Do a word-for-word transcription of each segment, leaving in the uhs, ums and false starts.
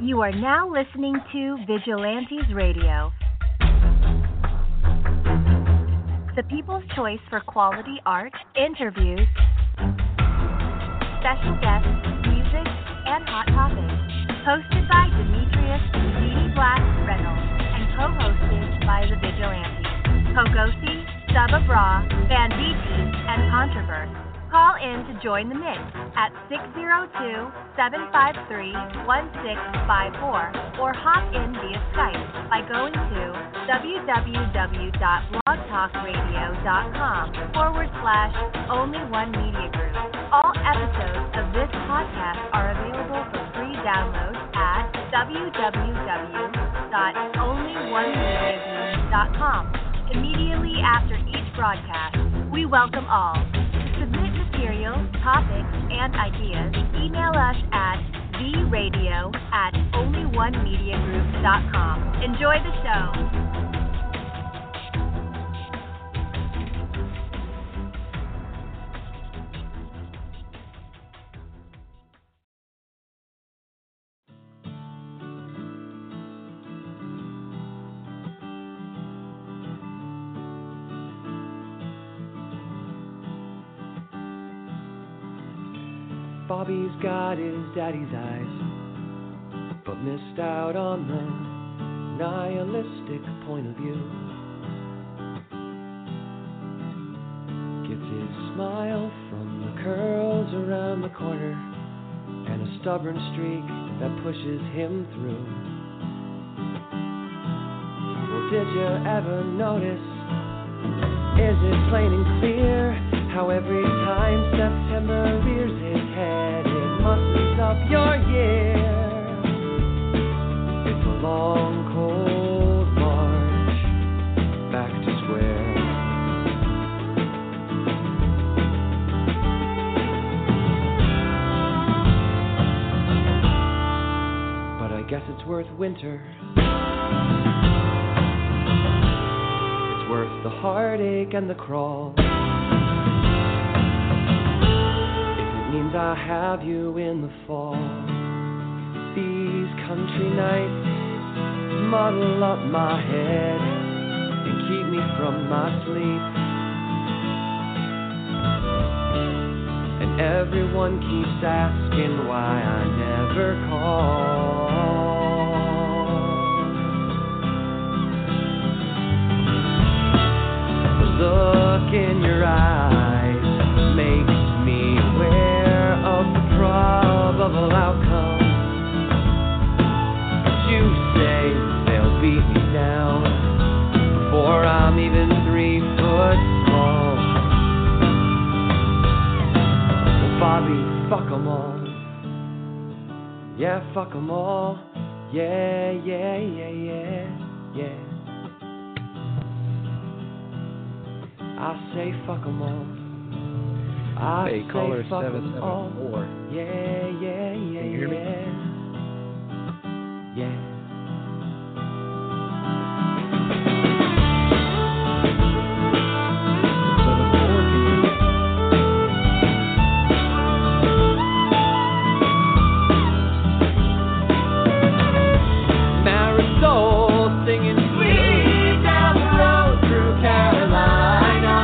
You are now listening to Vigilantes Radio, the people's choice for quality art, interviews, special guests, music, and hot topics. Hosted by Demetrius D. Black Reynolds and co-hosted by the Vigilantes, Pogosi, Saba Bra, Banditti, and Controverse. Call in to join the mix at six zero two, seven five three, one six five four or hop in via Skype by going to www.blogtalkradio.com forward slash only one media group. All episodes of this podcast are available for free download at w w w dot only one media group dot com. Immediately after each broadcast, we welcome all. Submit materials, topics, and ideas. Email us at the radio at only one media group dot com. Enjoy the show. Bobby's got his daddy's eyes, but missed out on the nihilistic point of view. Gets his smile from the curls around the corner and a stubborn streak that pushes him through. Well, did you ever notice, is it plain and clear, how every time September rears his head, it must mess up your year? It's a long, cold march back to square. But I guess it's worth winter. It's worth the heartache and the crawl. Means I have you in the fall. These country nights muddle up my head and keep me from my sleep. And everyone keeps asking why I never call. The look in your eyes makes me aware of the probable outcome. You say they'll beat me down before I'm even three foot tall. Well, Bobby, fuck 'em all. Yeah, fuck 'em all. Yeah, yeah, yeah, yeah, yeah. I say fuck 'em all. I hey, caller seven seven four. Yeah, yeah, yeah, Can you hear yeah. me? Yeah. seven four, can you hear me? Marisol singing sweet down the road through Carolina.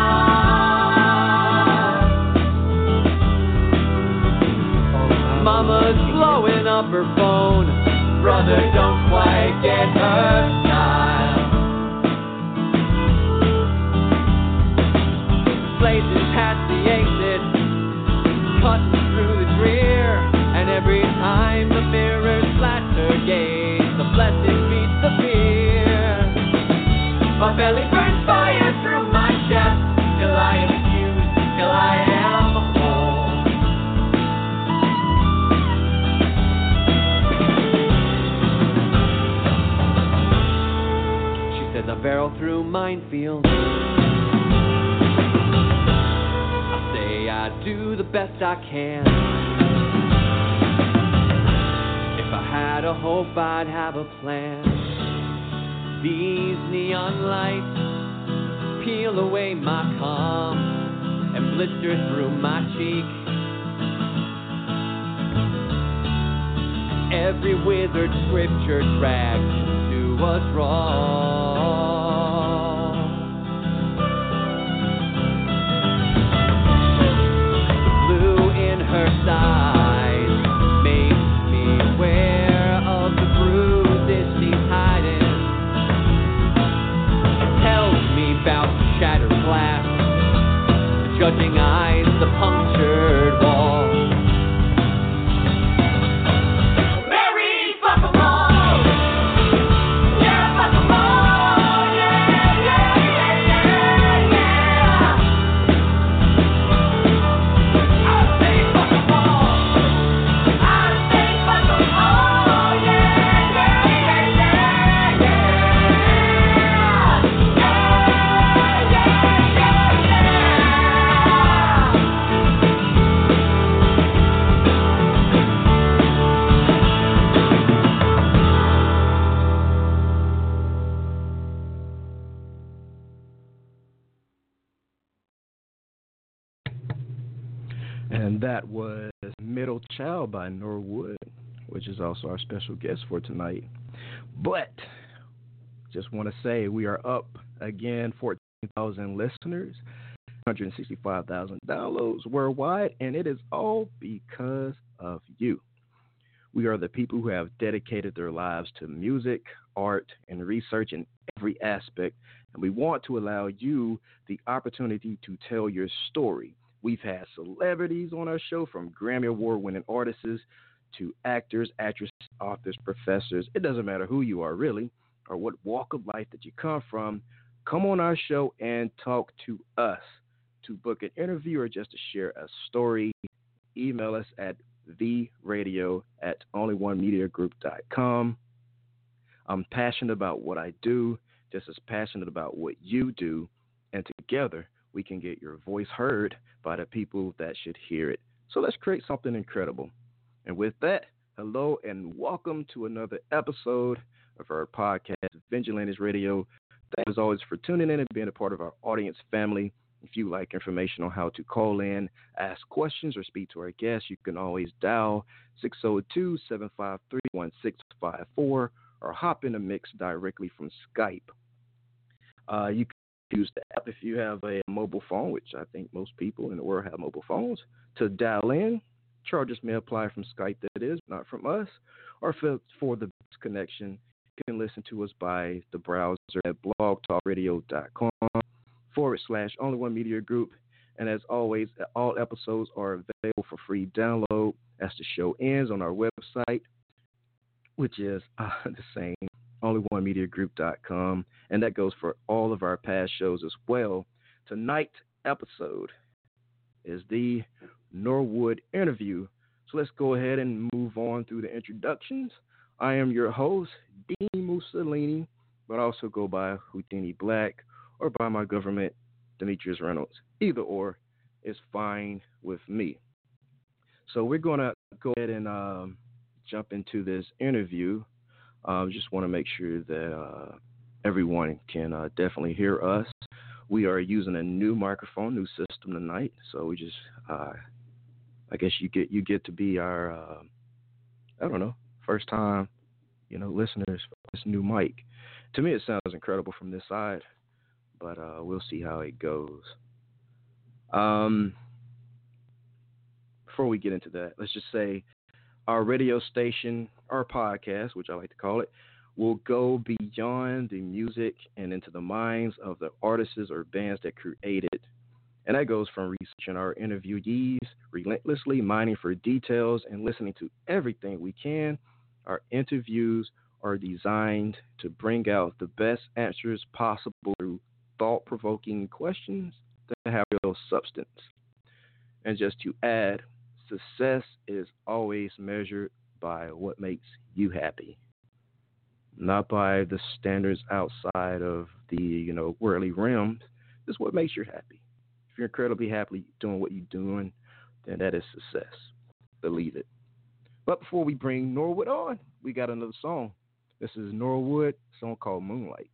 Mama's blowing up her phone. Brother, don't quite get her style. Blazing past the exit, cutting through the drear, and every time the mirrors flash her gaze, the blessing beats the fear. My belly burns fire through my chest, till I am fused, till I am whole. She says I barrel through minefields. I say I do the best I can. If I had a hope, I'd have a plan. These neon lights peel away my calm and blister through my cheek. every withered scripture dragged to us wrong. Blue in her eyes makes me aware of the bruises she's hiding. Tells me about shattered glass, the judging eyes, the punctured wall. And that was Middle Child by Norwood, which is also our special guest for tonight. But just want to say we are up again, fourteen thousand listeners, one hundred sixty-five thousand downloads worldwide, and it is all because of you. We are the people who have dedicated their lives to music, art, and research in every aspect, and we want to allow you the opportunity to tell your story. We've had celebrities on our show, from Grammy Award-winning artists to actors, actresses, authors, professors. It doesn't matter who you are, really, or what walk of life that you come from. Come on our show and talk to us. To book an interview or just to share a story, email us at the radio at only one media group dot com. I'm passionate about what I do, just as passionate about what you do, and together we can get your voice heard by the people that should hear it. So let's create something incredible. And with that, hello and welcome to another episode of our podcast, Vigilantes Radio. Thanks as always for tuning in and being a part of our audience family. If you like information on how to call in, ask questions, or speak to our guests, you can always dial six oh two, seven five three, one six five four or hop in the mix directly from Skype. Uh, you can use the app if you have a mobile phone, which I think most people in the world have mobile phones, to dial in. Charges may apply from Skype, that is, not from us. Or for, for the best connection, you can listen to us by the browser at blogtalkradio.com forward slash only one media group. And as always, all episodes are available for free download as the show ends on our website, which is uh, the same, only one media group dot com, and that goes for all of our past shows as well. Tonight's episode is the Norwood interview, so let's go ahead and move on through the introductions. I am your host, Dean Mussolini, but also go by Houdini Black or by my government, Demetrius Reynolds. Either or is fine with me. So we're going to go ahead and um, jump into this interview. I uh, just want to make sure that uh, everyone can uh, definitely hear us. We are using a new microphone, new system tonight. So we just, uh, I guess you get you get to be our, uh, I don't know, first time, you know, listeners for this new mic. To me, it sounds incredible from this side, but uh, we'll see how it goes. Um, before we get into that, let's just say our radio station, our podcast, which I like to call it, will go beyond the music and into the minds of the artists or bands that create it. And that goes from researching our interviewees, relentlessly mining for details, and listening to everything we can. Our interviews are designed to bring out the best answers possible through thought-provoking questions that have real substance. And just to add, success is always measured by what makes you happy, not by the standards outside of the, you know, worldly realms. This is what makes you happy. If you're incredibly happy doing what you're doing, then that is success. Believe it. But before we bring Norwood on, we got another song. This is Norwood, a song called Moonlight.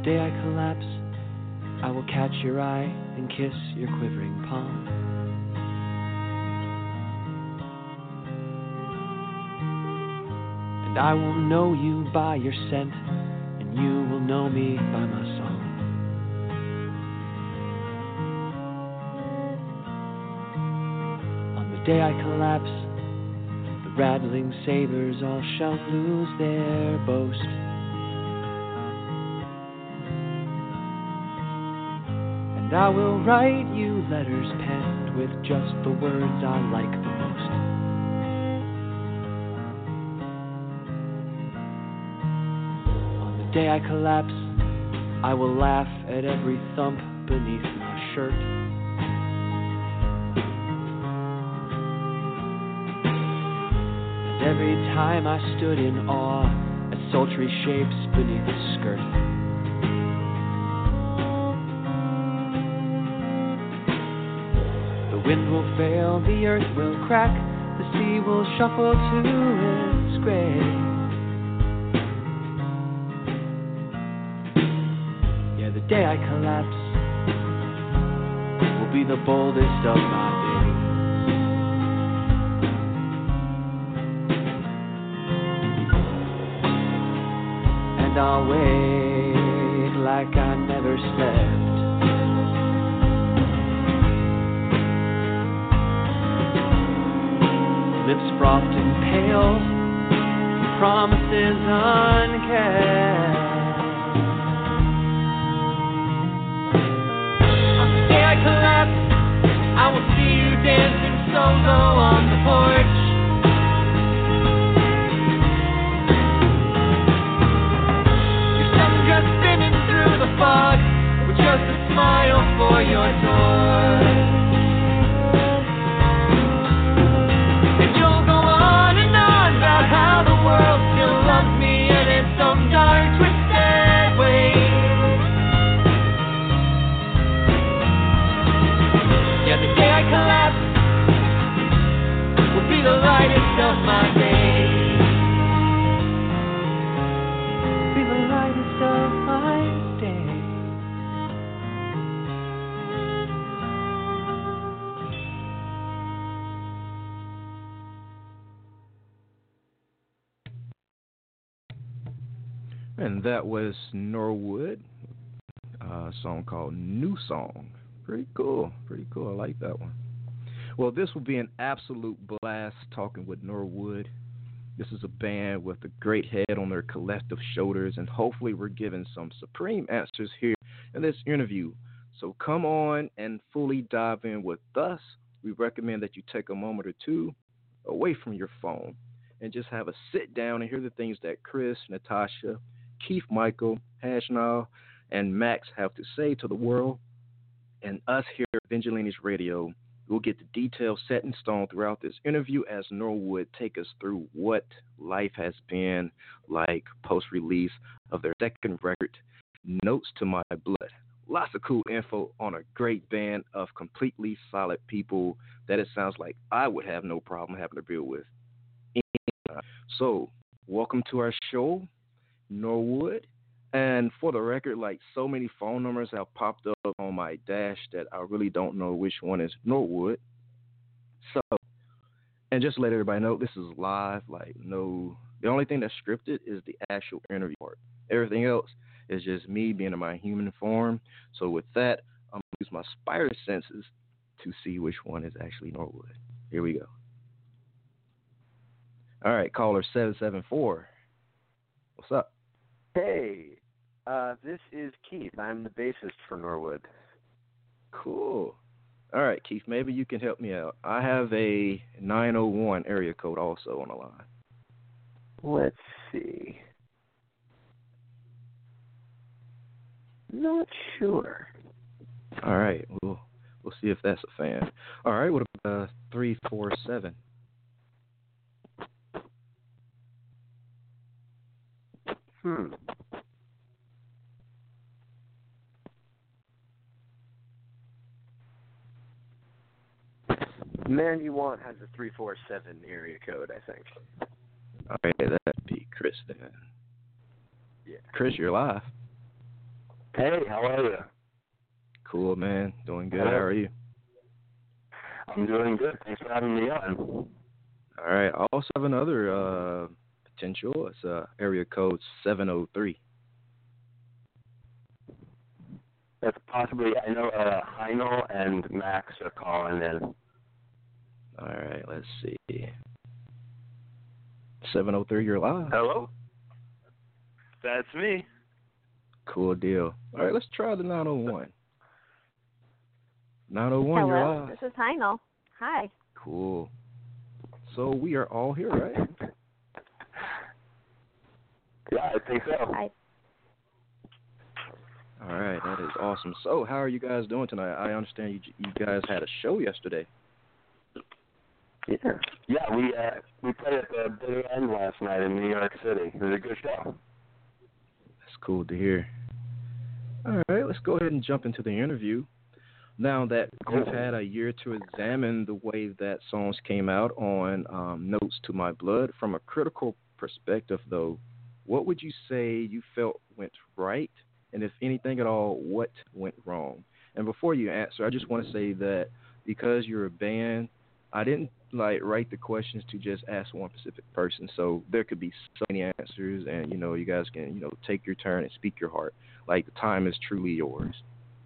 day I collapse, I will catch your eye and kiss your quivering palm. And I will know you by your scent, and you will know me by my song. On the day I collapse, the rattling sabers all shall lose their boast. And I will write you letters penned with just the words I like the most. On the day I collapse, I will laugh at every thump beneath my shirt. And every time I stood in awe at sultry shapes beneath the skirt. The wind will fail, the earth will crack, the sea will shuffle to its grave. Yeah, the day I collapse will be the boldest of my days. And I'll wake like I never slept. Lips frothed and pale, promises unkept. On the day I collapse, I will see you dancing solo on the porch. Your sundress spinning through the fog, with just a smile for your door. How the world still loves me and in some dark twisted way. Yeah, the day I collapse will be the lightest of my days. Be the lightest of my days. And that was Norwood, a song called New Song. Pretty cool, pretty cool. I like that one. Well, this will be an absolute blast talking with Norwood. This is a band with a great head on their collective shoulders, and hopefully we're giving some supreme answers here in this interview. So come on and fully dive in with us. We recommend that you take a moment or two away from your phone and just have a sit down and hear the things that Chris, Natasha, Keith Michael, Hashnall, and Max have to say to the world. And us here at Vigilani's Radio will get the details set in stone throughout this interview as Norwood take us through what life has been like post-release of their second record, Notes to My Blood. Lots of cool info on a great band of completely solid people that it sounds like I would have no problem having to deal with. So, welcome to our show, Norwood. And for the record, like so many phone numbers have popped up on my dash that I really don't know which one is Norwood. So, and just to let everybody know, this is live. Like, no, the only thing that's scripted is the actual interview part. Everything else is just me being in my human form. So with that, I'm going to use my spider senses to see which one is actually Norwood. Here we go. All right, caller seven seven four. What's up? Hey, uh, this is Keith. I'm the bassist for Norwood. Cool. All right, Keith, maybe you can help me out. I have a nine oh one area code also on the line. Let's see. Not sure. All right, we'll, we'll see if that's a fan. All right, what about uh, three four seven? Hmm. Man You Want has a three four seven area code, I think. All right, that'd be Chris then. Yeah. Chris, you're live. Hey, how are you? Cool, man. Doing good. Hello. How are you? I'm doing good. Thanks for having me on. All right. I also have another uh, potential. It's uh, area code seven oh three. That's possibly, I know uh, Heinel and Max are calling in. All right. Let's see. seven oh three, you're live. Hello? That's me. Cool deal. All right. Let's try the nine oh one. nine oh one, you're Hello, live. this is Heinel. Hi. Cool. So we are all here, right? Yeah, I think so. Hi. All right. That is awesome. So how are you guys doing tonight? I understand you, you guys had a show yesterday. Yeah, yeah. We uh, we played at the Bitter End last night in New York City. It was a good show. That's cool to hear. All right, let's go ahead and jump into the interview. Now that we've had a year to examine the way that songs came out on um, Notes to My Blood, from a critical perspective, though, what would you say you felt went right, and if anything at all, what went wrong? And before you answer, I just want to say that because you're a band, I didn't like write the questions to just ask one specific person, so there could be so many answers, and you know, you guys can you know take your turn and speak your heart. Like, the time is truly yours.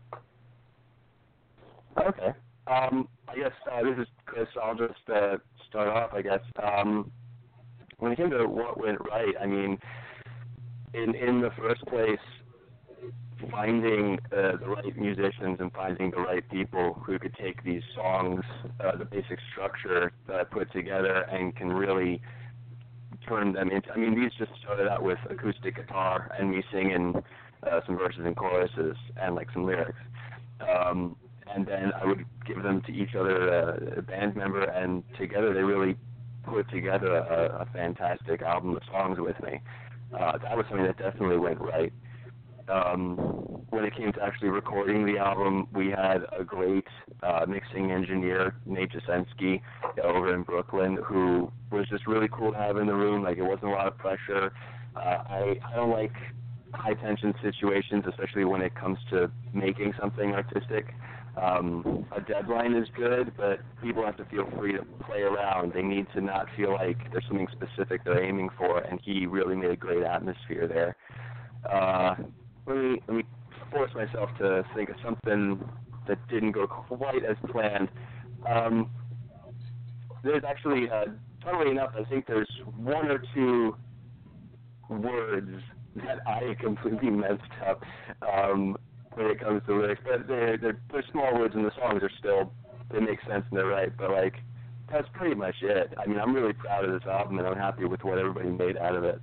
Okay. Um, I guess uh, this is Chris. I'll just uh, start off, I guess. Um, when it came to what went right, I mean, in in the first place, finding uh, the right musicians and finding the right people who could take these songs, uh, the basic structure that I put together, and can really turn them into. I mean, these just started out with acoustic guitar and me singing uh, some verses and choruses and like some lyrics. Um, and then I would give them to each other uh, band member, and together they really put together a, a fantastic album of songs with me. Uh, that was something that definitely went right. Um, when it came to actually recording the album, we had a great uh, mixing engineer, Nate Jasensky, over in Brooklyn, who was just really cool to have in the room. Like, it wasn't a lot of pressure. Uh, I, I don't like high-tension situations, especially when it comes to making something artistic. Um, a deadline is good, but people have to feel free to play around. They need to not feel like there's something specific they're aiming for, and he really made a great atmosphere there. Uh, let me, let me force myself to think of something that didn't go quite as planned. Um, there's actually, uh, funnily enough, I think there's one or two words that I completely messed up um, when it comes to lyrics, but they're, they're, they're small words, and the songs are still, they make sense and they're right, but like, that's pretty much it. I mean, I'm really proud of this album, and I'm happy with what everybody made out of it.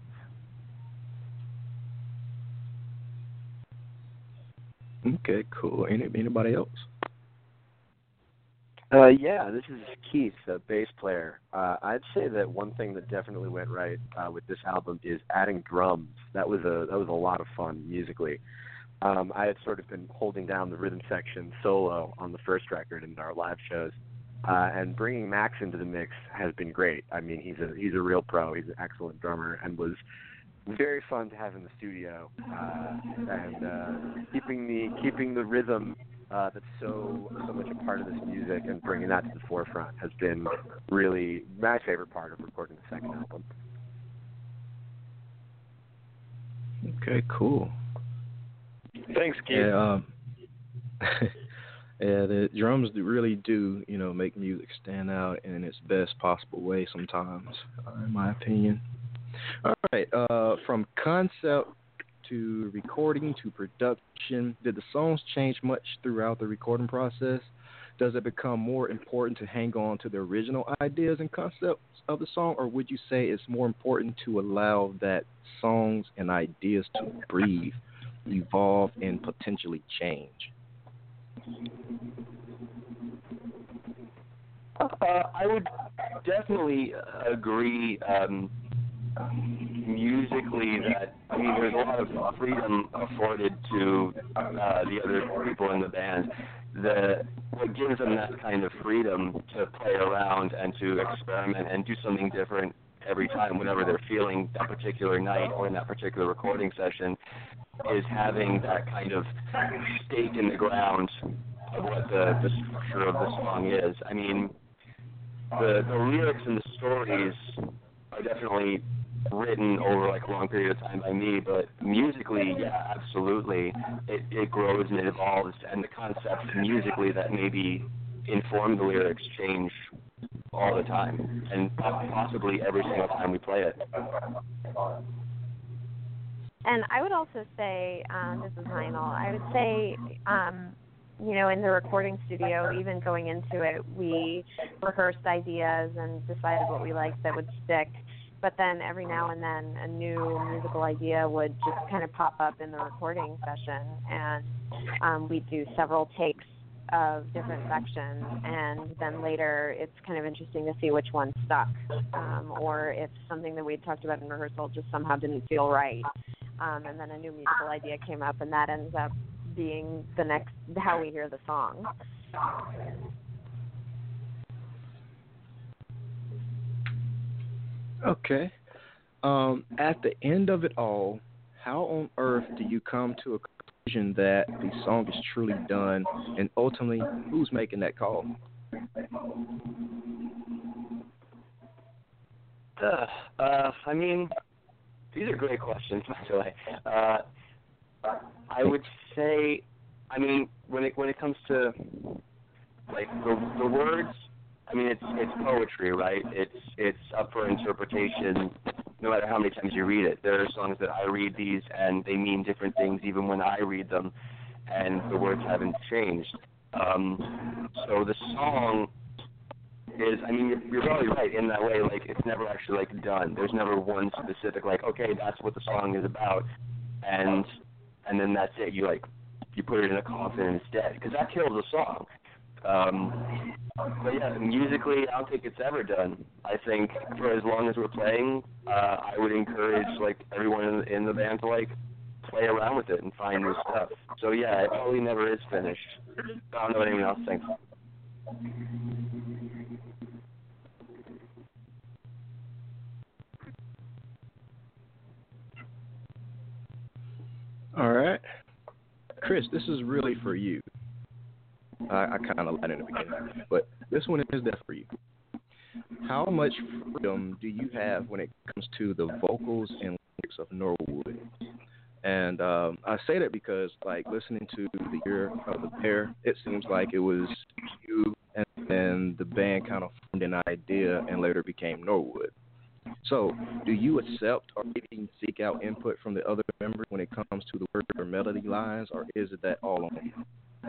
Okay, cool. Any, anybody else? Uh, yeah, this is Keith, the bass player. Uh, I'd say that one thing that definitely went right uh, with this album is adding drums. That was a that was a lot of fun musically. Um, I had sort of been holding down the rhythm section solo on the first record in our live shows, uh, and bringing Max into the mix has been great. I mean, he's a he's a real pro. He's an excellent drummer, and was very fun to have in the studio, uh, and uh, keeping the keeping the rhythm uh, that's so so much a part of this music and bringing that to the forefront has been really my favorite part of recording the second album. Okay, cool. Thanks, Keith. Yeah, um, yeah, the drums do really do, you know, make music stand out in its best possible way sometimes, uh, in my opinion. All right, uh, from concept to recording to production, did the songs change much throughout the recording process? Does it become more important to hang on to the original ideas and concepts of the song, or would you say it's more important to allow that songs and ideas to breathe, evolve, and potentially change? Uh, I would definitely agree um, musically that, I mean, there's a lot of freedom afforded to uh, the other people in the band. The, what gives them that kind of freedom to play around and to experiment and do something different every time, whenever they're feeling that particular night or in that particular recording session, is having that kind of stake in the ground of what the, the structure of the song is. I mean, the the lyrics and the stories are definitely written over like a long period of time by me, but musically, yeah, absolutely, it, it grows and it evolves, and the concepts musically that maybe inform the lyrics change all the time, and possibly every single time we play it. And I would also say, um, this is Lionel, I would say, um, you know, in the recording studio, even going into it, we rehearsed ideas and decided what we liked that would stick. But then every now and then a new musical idea would just kind of pop up in the recording session, and um, we'd do several takes of different sections, and then later it's kind of interesting to see which one stuck, um, or if something that we had talked about in rehearsal just somehow didn't feel right, um, and then a new musical idea came up, and that ends up being the next, how we hear the song. Okay. Um, at the end of it all, how on earth do you come to a conclusion that the song is truly done, and ultimately, who's making that call? Uh, uh, I mean, these are great questions, by the way. Uh, I would say, I mean, when it when it comes to like the the words, I mean, it's it's poetry, right? It's it's up for interpretation, no matter how many times you read it. There are songs that I read these and they mean different things even when I read them, and the words haven't changed. Um, so the song is, I mean, you're, you're probably right in that way. Like, it's never actually like done. There's never one specific like, okay, that's what the song is about, and and then that's it. You like you put it in a coffin and it's dead, because that kills the song. Um, but yeah, musically, I don't think it's ever done. I think for as long as we're playing, uh, I would encourage like everyone in, in the band to like play around with it and find new stuff. So yeah, it probably never is finished. I don't know what anyone else thinks. All right. Chris, this is really for you. I, I kind of lied in the beginning, but this one is there for you. How much freedom do you have when it comes to the vocals and lyrics of Norwood? And um, I say that because, like, listening to The Year of the Bear, it seems like it was you and then the band kind of formed an idea and later became Norwood. So, do you accept or maybe seek out input from the other members when it comes to the word or melody lines, or is it that all on you?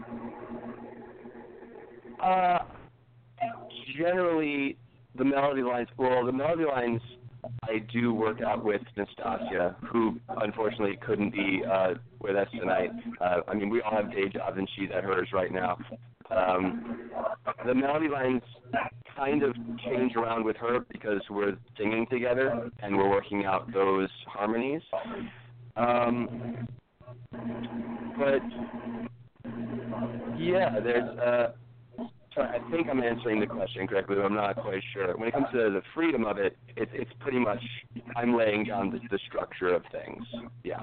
Uh, generally, the melody lines, well, the melody lines I do work out with Nastasia, who unfortunately couldn't be uh, with us tonight. Uh, I mean, we all have day jobs, and she's at hers right now. Um, the melody lines kind of change around with her because we're singing together and we're working out those harmonies. Um, but yeah, there's. Uh, sorry, I think I'm answering the question correctly, but I'm not quite sure. When it comes to the freedom of it, it it's pretty much I'm laying down the, the structure of things. Yeah.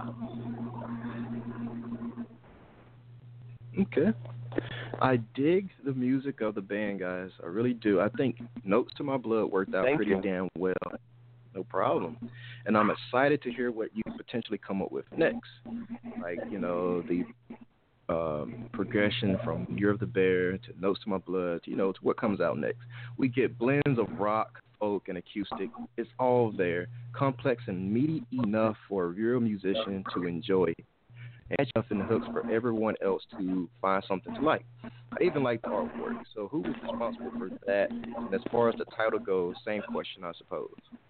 Okay. I dig the music of the band, guys. I really do. I think Notes to My Blood worked out Thank pretty you. damn well. No problem. And I'm excited to hear what you potentially come up with next. Like, you know, the um, progression from Year of the Bear to Notes to My Blood, to, you know, to what comes out next. We get blends of rock, folk, and acoustic. It's all there. Complex and meaty enough for a real musician to enjoy. And up in the hooks for everyone else to find something to like. I even like the artwork. So who was responsible for that? And as far as the title goes, same question, I suppose.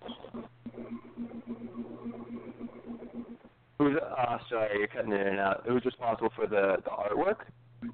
Who's uh sorry, you're cutting in and out. Who's responsible for the, the artwork?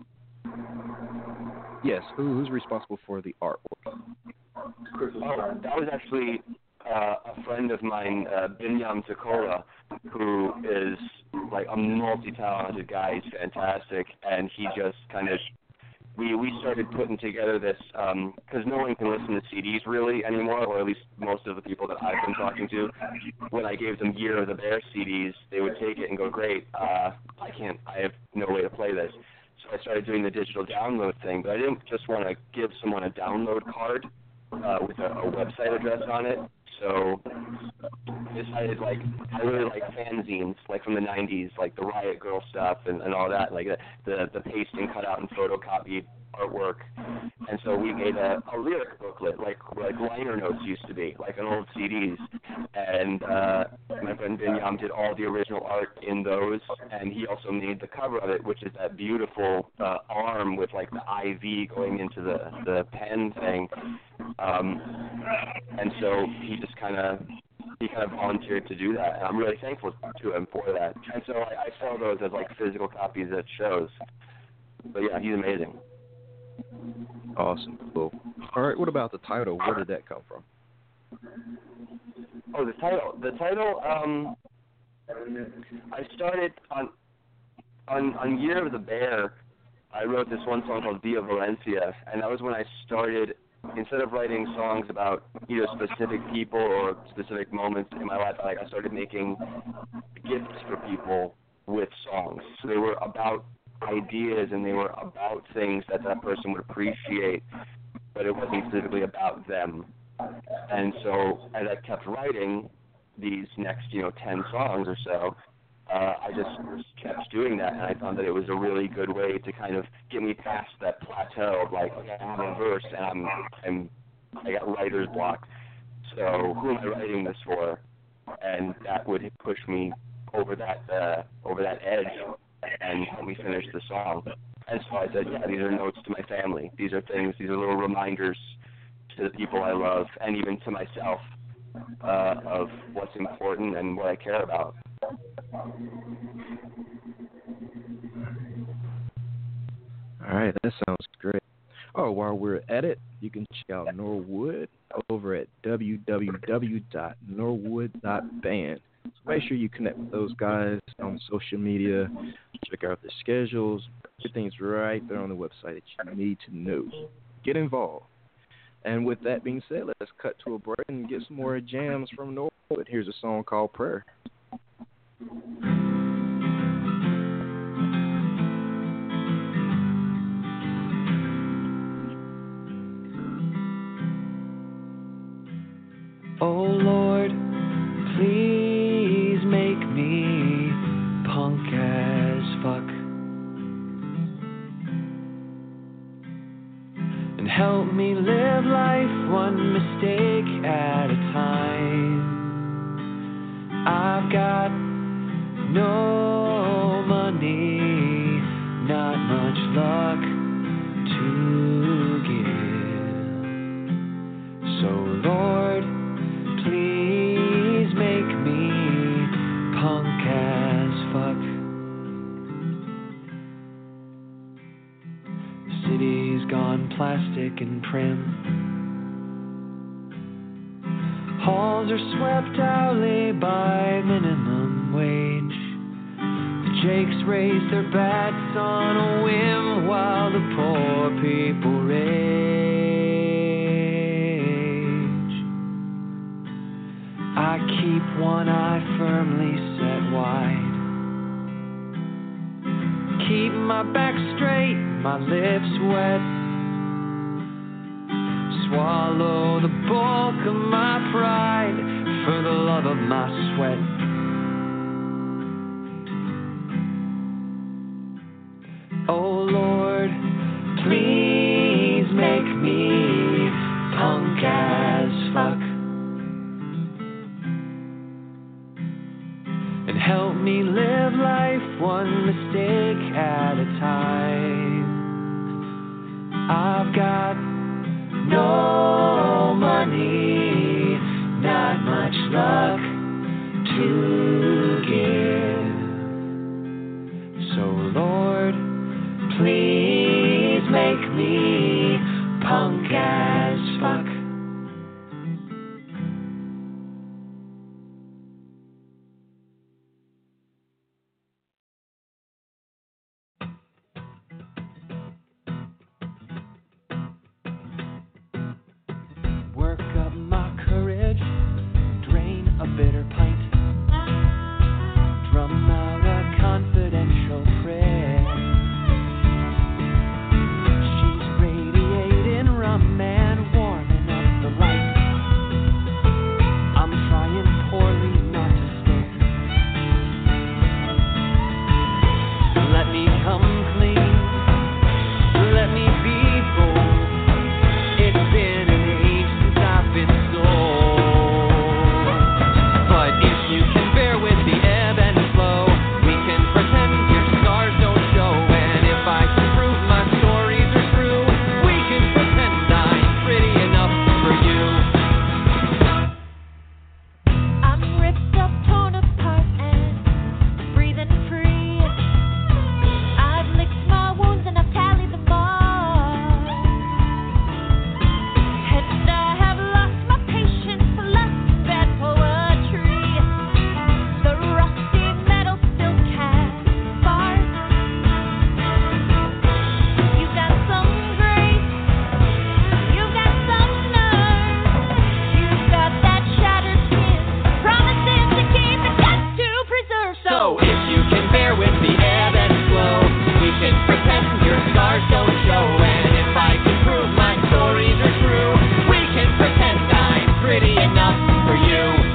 Yes, who, who's responsible for the artwork? Oh, that was actually uh, a friend of mine, uh, Binyam Takola, who is like a multi-talented guy. He's fantastic, and he just kind of we we started putting together this because no one can listen to C Ds really anymore, or at least most of the people that I've been talking to. When I gave them Year of the Bear C Ds, they would take it and go, "Great, uh, I can't, I have no way to play this." So I started doing the digital download thing, but I didn't just want to give someone a download card uh, with a, a website address on it. So I decided, like, I really like fanzines, like from the nineties, like the Riot Girl stuff and, and all that, like the, the the pasting cut out and photocopied artwork. And so we made a, a lyric booklet, like like liner notes used to be, like on old C Ds. And uh, my friend Binyam did all the original art in those, and he also made the cover of it, which is that beautiful uh, arm with like the I V going into the, the pen thing. Um, and so he just kind of he kind of volunteered to do that, and I'm really thankful to him for that. And so I, I sell those as like physical copies at shows. But yeah, he's amazing. Awesome. Cool. All right, what about the title? Where did that come from? Oh, the title. The title, um, I started on, on, on Year of the Bear, I wrote this one song called Via Valencia, and that was when I started, instead of writing songs about either specific people or specific moments in my life, like I started making gifts for people with songs. So they were about ideas and they were about things that that person would appreciate, but it wasn't specifically about them. And so as I kept writing these next, you know, ten songs or so, uh, I just kept doing that, and I found that it was a really good way to kind of get me past that plateau of like, okay, I have a verse and I'm, I'm I got writer's block. So who am I writing this for? And that would push me over that uh, over that edge and help me finish the song. And so I said, yeah, these are notes to my family. These are things, these are little reminders to the people I love, and even to myself, uh, of what's important and what I care about. All right, that sounds great. Oh, while we're at it, you can check out Norwood over at w w w dot norwood dot band. So make sure you connect with those guys on social media, check out their schedules, everything's right there on the website that you need to know. Get involved. And with that being said, let's cut to a break and get some more jams from Norwood. Here's a song called Prayer. Oh Lord, please make me punk as fuck, and help me live life one mistake at a time. I've got no money, not much luck to give, so Lord, please make me punk as fuck. The city's gone plastic and prim. Halls are swept hourly by minimum wage. The Jakes raise their bats on a whim while the poor people rage. I keep one eye firmly set wide, keep my back straight, my lips wet, swallow the bulk of my pride for the love of my sweat. Oh Lord, please make me punk as fuck, and help me live life one mistake at a time. I've got no money, not much luck to give, so Lord, please make me punk as fuck. stars don't show. And if I can prove my stories are true, we can pretend I'm pretty enough for you.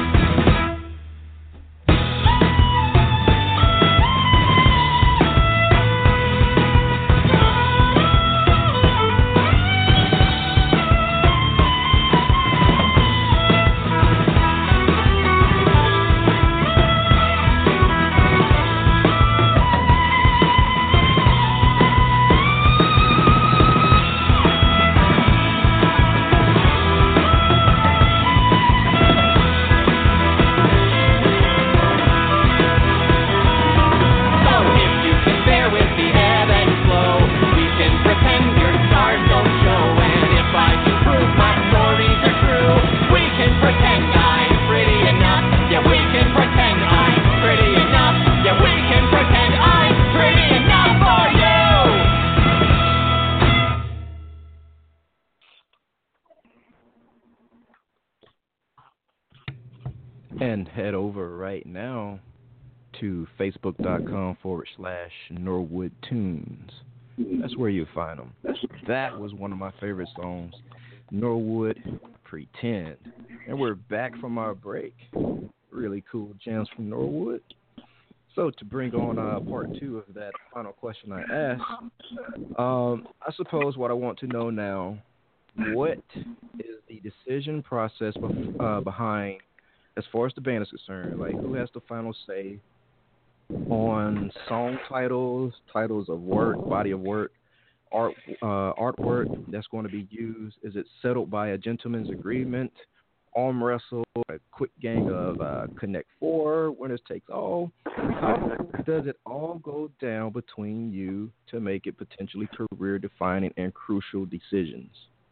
And head over right now to facebook.com forward slash Norwood Tunes. That's where you find them. That was one of my favorite songs, Norwood Pretend. And we're back from our break. Really cool jams from Norwood. So to bring on uh, part two of that final question I asked, um, I suppose what I want to know now, what is the decision process bef- uh, behind, as far as the band is concerned, like who has the final say on song titles, titles of work, body of work, art, uh, artwork that's going to be used? Is it settled by a gentleman's agreement, arm wrestle, a quick gang of uh, Connect Four, winners takes all? How does it all go down between you to make it potentially career-defining and crucial decisions?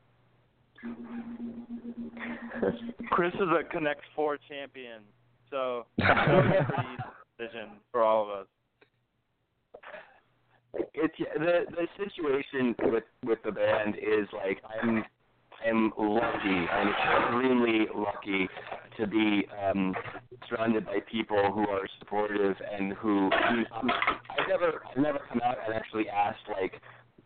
Chris is a Connect Four champion, so it's a pretty easy decision for all of us. It's the the situation with with the band is like I'm I'm lucky. I'm extremely lucky to be um, surrounded by people who are supportive and who, who um, I've never I've never come out and actually asked like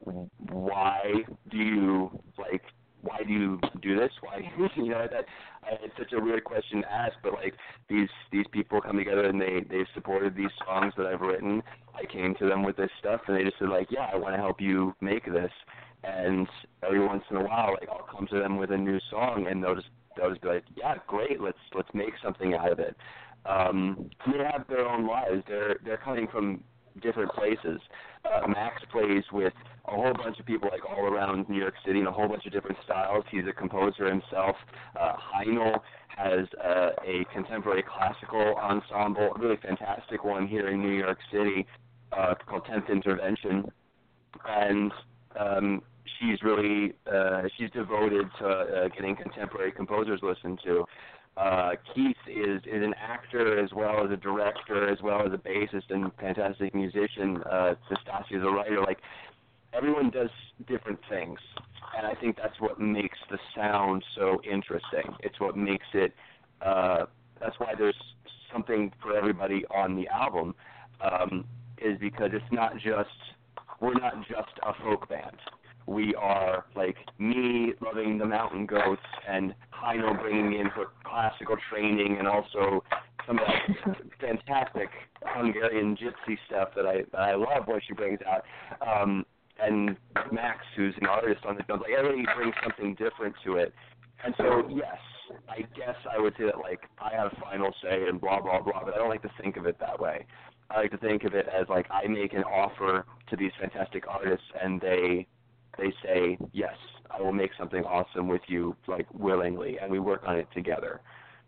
why do you like. Why do you do this? Why, you know, that uh, it's such a weird question to ask. But like these these people come together and they they supported these songs that I've written. I came to them with this stuff, and they just said like, yeah, I want to help you make this. And every once in a while, like I'll come to them with a new song, and they'll just they'll just be like, yeah, great, let's let's make something out of it. Um, they have their own lives. They're they're coming from different places. Uh, Max plays with a whole bunch of people like all around New York City in a whole bunch of different styles. He's a composer himself. Uh, Heinel has uh, a contemporary classical ensemble, a really fantastic one here in New York City uh, called tenth Intervention. And um, she's really, uh, she's devoted to uh, getting contemporary composers listened to. Uh, Keith is, is an actor as well as a director as well as a bassist and fantastic musician. Uh, Stassi is a writer. Like, everyone does different things, and I think that's what makes the sound so interesting. It's what makes it, uh, that's why there's something for everybody on the album, um, is because it's not just, we're not just a folk band. We are, like, me loving the Mountain Goats and Heino bringing in her classical training and also some of that fantastic Hungarian gypsy stuff that I that I love what she brings out. Um, and Max, who's an artist on the film, like, everybody brings something different to it. And so, yes, I guess I would say that, like, I have final say and blah, blah, blah, but I don't like to think of it that way. I like to think of it as, like, I make an offer to these fantastic artists, and they they say, yes, I will make something awesome with you, like, willingly, and we work on it together.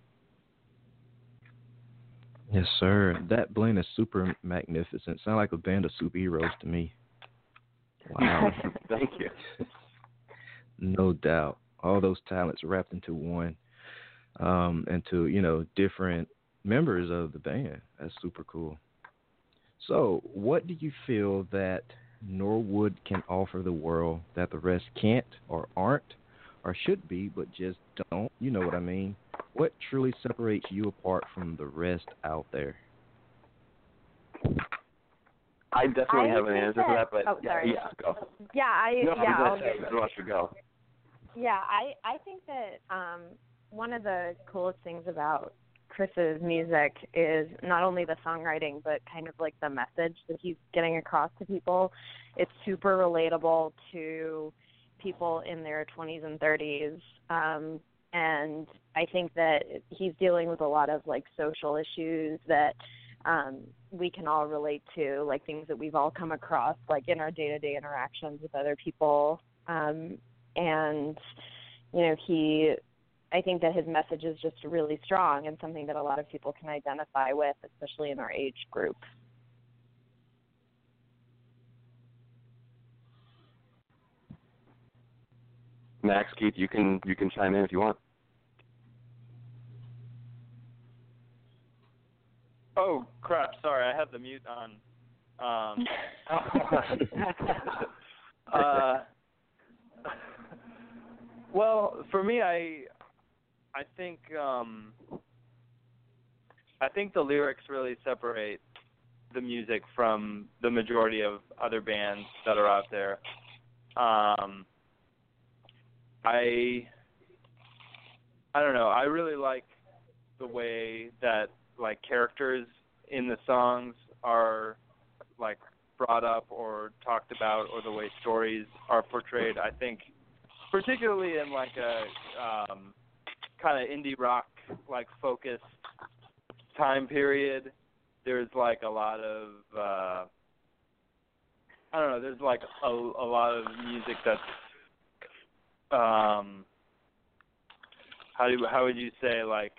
Yes, sir. That blend is super magnificent. Sound like a band of superheroes to me. Wow. Thank you. No doubt. All those talents wrapped into one, um, into, you know, different members of the band. That's super cool. So what do you feel that Norwood can offer the world that the rest can't or aren't or should be but just don't? You know what I mean? What truly separates you apart from the rest out there? I definitely I have an think answer for that, but oh, yeah, sorry. yeah, go. Yeah, I no, yeah. I I'll was gonna say, I want you to go. Yeah, I I think that um, one of the coolest things about Chris's music is not only the songwriting, but kind of like the message that he's getting across to people. It's super relatable to people in their twenties and thirties, um, and I think that he's dealing with a lot of like social issues that um, we can all relate to, like things that we've all come across, like in our day-to-day interactions with other people. Um, and, you know, he, I think that his message is just really strong and something that a lot of people can identify with, especially in our age group. Max, Keith, you can you can chime in if you want. Oh crap! Sorry, I had the mute on. Um, uh, well, for me, I I think um, I think the lyrics really separate the music from the majority of other bands that are out there. Um, I I don't know. I really like the way that like characters in the songs are like brought up or talked about, or the way stories are portrayed. I think particularly in like a um, kind of indie rock like focused time period, there's like a lot of uh, I don't know. There's like a, a lot of music that's um, how do how would you say like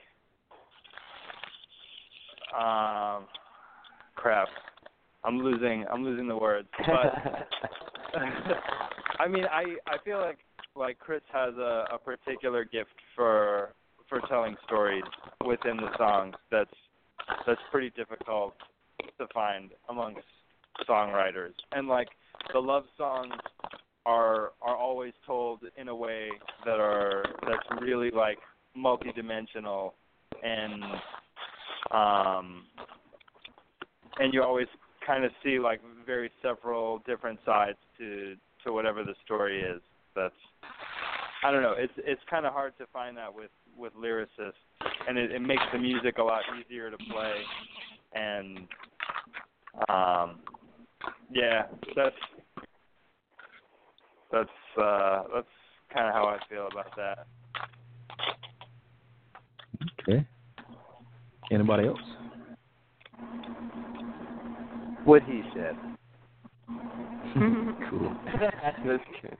um, crap. I'm losing I'm losing the words, but I mean I, I feel like like Chris has a, a particular gift for for telling stories within the songs that's that's pretty difficult to find amongst songwriters. And like the love songs are are always told in a way that are that's really like multidimensional, and um and you always kind of see like very several different sides to to whatever the story is. That's I don't know. It's it's kind of hard to find that with with lyricists, and it, it makes the music a lot easier to play. And um, yeah, that's that's uh, that's kind of how I feel about that. Okay. Anybody else? What he said. Cool. That's good.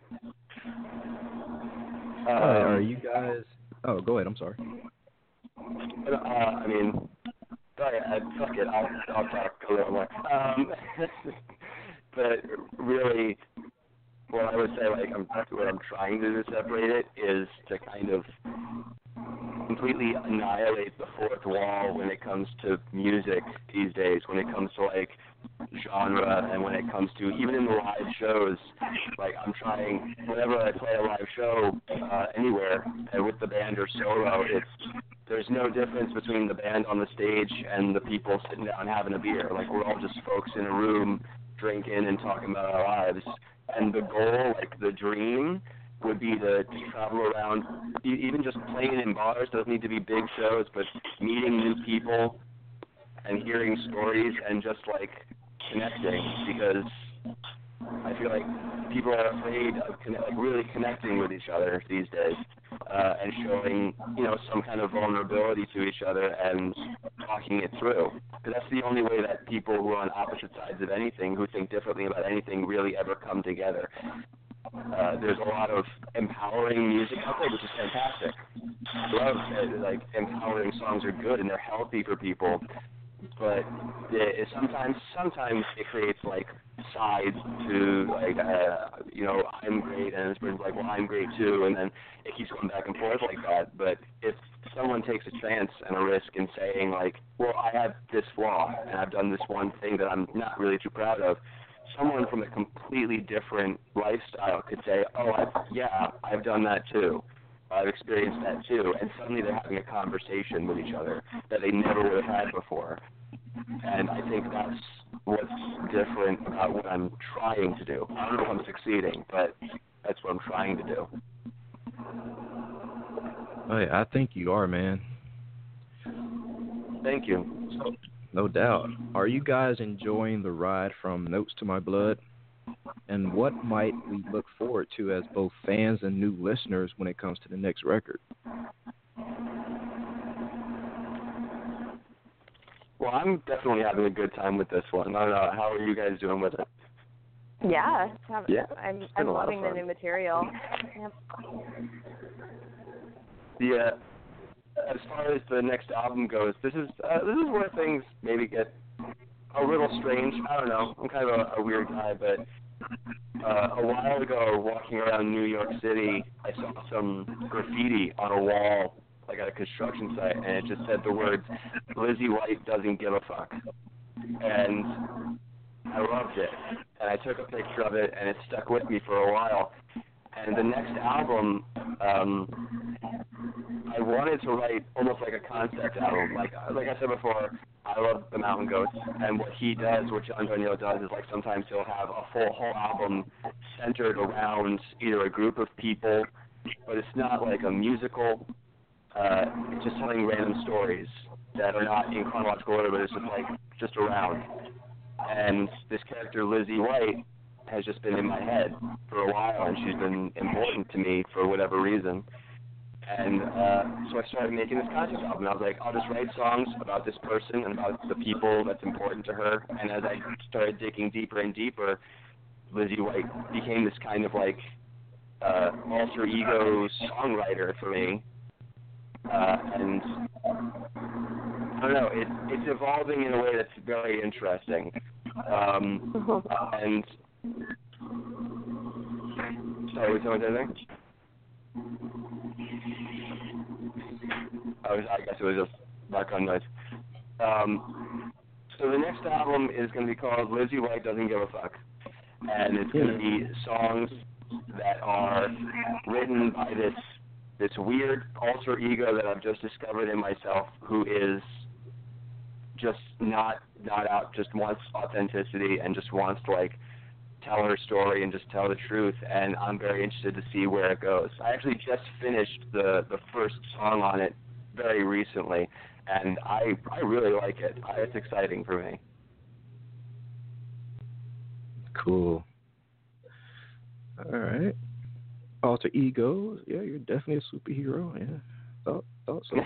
Uh, are you guys? Oh, go ahead. I'm sorry. Uh, I mean, sorry, I, fuck it. I'll, I'll talk a little more. Um, but really, what I would say, like, I'm, what I'm trying to do to separate it is to kind of completely annihilate the fourth wall when it comes to music these days, when it comes to, like, genre, and when it comes to, even in the live shows, like, I'm trying, whenever I play a live show uh, anywhere, and with the band or solo, it's, there's no difference between the band on the stage and the people sitting down having a beer. Like, we're all just folks in a room drinking and talking about our lives. And the goal, like, the dream would be to travel around, even just playing in bars. Doesn't need to be big shows, but meeting new people and hearing stories and just, like, connecting, because I feel like people are afraid of connect, like really connecting with each other these days, uh, and showing, you know, some kind of vulnerability to each other and talking it through. Because that's the only way that people who are on opposite sides of anything, who think differently about anything, really ever come together. Uh, there's a lot of empowering music out there, which is fantastic. I love that, like, empowering songs are good and they're healthy for people. But it, sometimes, sometimes it creates like sides to like, uh, you know, I'm great, and this person's like, well, I'm great too, and then it keeps going back and forth like that. But if someone takes a chance and a risk in saying like, well, I have this flaw and I've done this one thing that I'm not really too proud of, someone from a completely different lifestyle could say, oh, I've, yeah, I've done that too. I've experienced that too, and suddenly they're having a conversation with each other that they never would have had before. And I think that's what's different about what I'm trying to do. I don't know if I'm succeeding, but that's what I'm trying to do. Hey, I think you are, man. Thank you. So, no doubt. Are you guys enjoying the ride from Notes to My Blood? And what might we look forward to as both fans and new listeners when it comes to the next record? Well, I'm definitely having a good time with this one. I don't know. How are you guys doing with it? Yeah, have, Yeah, I'm it's I'm been a lot of loving the fun. new material. Yep. Yeah. As far as the next album goes, this is uh, this is where things maybe get a little strange. I don't know. I'm kind of a, a weird guy, but uh, a while ago, walking around New York City, I saw some graffiti on a wall, like at a construction site, and it just said the words, "Lizzie White doesn't give a fuck," and I loved it. And I took a picture of it, and it stuck with me for a while. And the next album, um, I wanted to write almost like a concept album. Like like I said before, I love the Mountain Goats, and what he does, what John Daniel does, is like sometimes he'll have a full whole album centered around either a group of people, but it's not like a musical. Uh, it's just telling random stories that are not in chronological order, but it's just like just around. And this character, Lizzie White, has just been in my head for a while, and she's been important to me for whatever reason. And uh, so I started making this concept album. I was like, I'll just write songs about this person and about the people that's important to her. And as I started digging deeper and deeper, Lizzie White became this kind of like uh, alter ego songwriter for me. Uh, and I don't know, it, it's evolving in a way that's very interesting. Um, and sorry, was someone saying? I was, I guess it was just background noise. Um, so the next album is going to be called Lizzie White Doesn't Give a Fuck, and it's going to be songs that are written by this this weird alter ego that I've just discovered in myself, who is just not not out, just wants authenticity and just wants to like tell her story and just tell the truth, and I'm very interested to see where it goes. I actually just finished the the first song on it very recently, and I I really like it. I, it's exciting for me. Cool. All right. Alter egos. Yeah, you're definitely a superhero. Yeah. Thought thought so.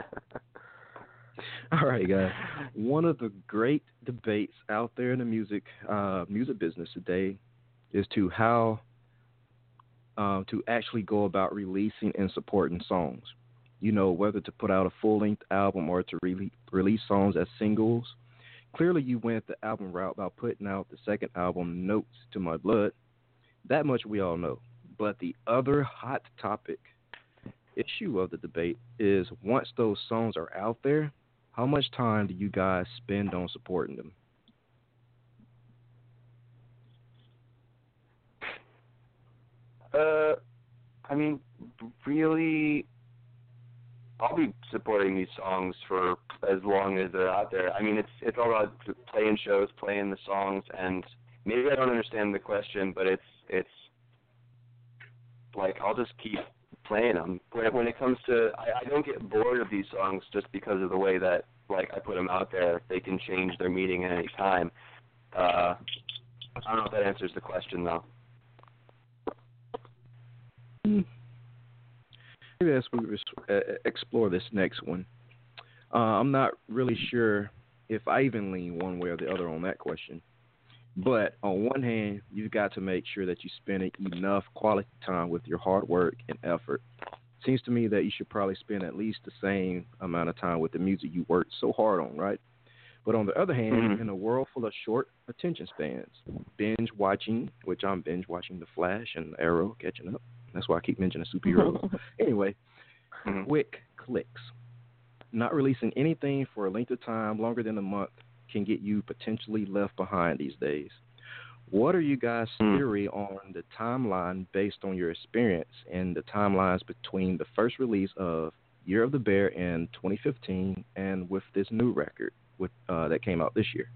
All right, guys. One of the great debates out there in the music uh, music business today is to how uh, to actually go about releasing and supporting songs. You know, whether to put out a full-length album or to re- release songs as singles. Clearly, you went the album route by putting out the second album, Notes to My Blood. That much we all know. But the other hot topic issue of the debate is once those songs are out there, how much time do you guys spend on supporting them? Uh, I mean, really, I'll be supporting these songs for as long as they're out there. I mean, it's it's all about playing shows, playing the songs, and maybe I don't understand the question, but it's it's like I'll just keep playing them. When when it comes to, I, I don't get bored of these songs just because of the way that like I put them out there. They can change their meaning at any time. Uh, I don't know if that answers the question though. Maybe as we uh, explore this next one, uh, I'm not really sure if I even lean one way or the other on that question. But on one hand, you've got to make sure that you're spending enough quality time with your hard work and effort. Seems to me that you should probably spend at least the same amount of time with the music you worked so hard on, right? But on the other hand, mm-hmm. in a world full of short attention spans, binge watching, which I'm binge watching The Flash and Arrow, catching up. That's why I keep mentioning superheroes. Anyway, mm-hmm. quick clicks. Not releasing anything for a length of time longer than a month can get you potentially left behind these days. What are you guys' theory on the timeline based on your experience and the timelines between the first release of Year of the Bear in twenty fifteen and with this new record? with uh, that came out this year.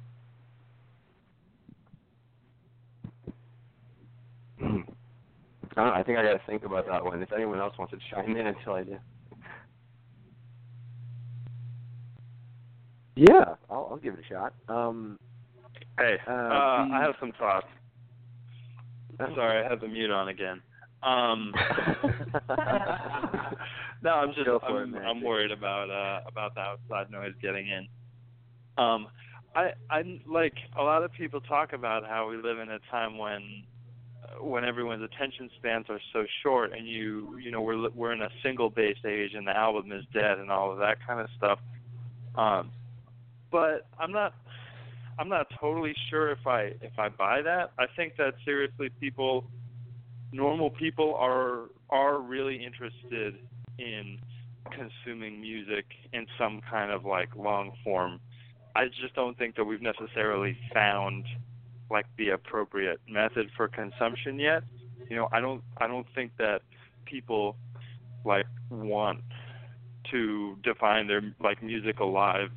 I don't know, I think I got to think about that one. If anyone else wants to chime in until I do. Yeah, I'll, I'll give it a shot. Um, Hey, uh, uh, the, I have some thoughts. Sorry, I had the mute on again. Um, no, I'm just Go for I'm, it, man. I'm worried about uh, about the outside noise getting in. Um, I I like a lot of people talk about how we live in a time when when everyone's attention spans are so short, and you you know we're we're in a single based age, and the album is dead, and all of that kind of stuff. Um, but I'm not. I'm not totally sure if I if I buy that. I think that seriously, people, normal people are are really interested in consuming music in some kind of like long form. I just don't think that we've necessarily found like the appropriate method for consumption yet. You know, I don't I don't think that people like want to define their like musical lives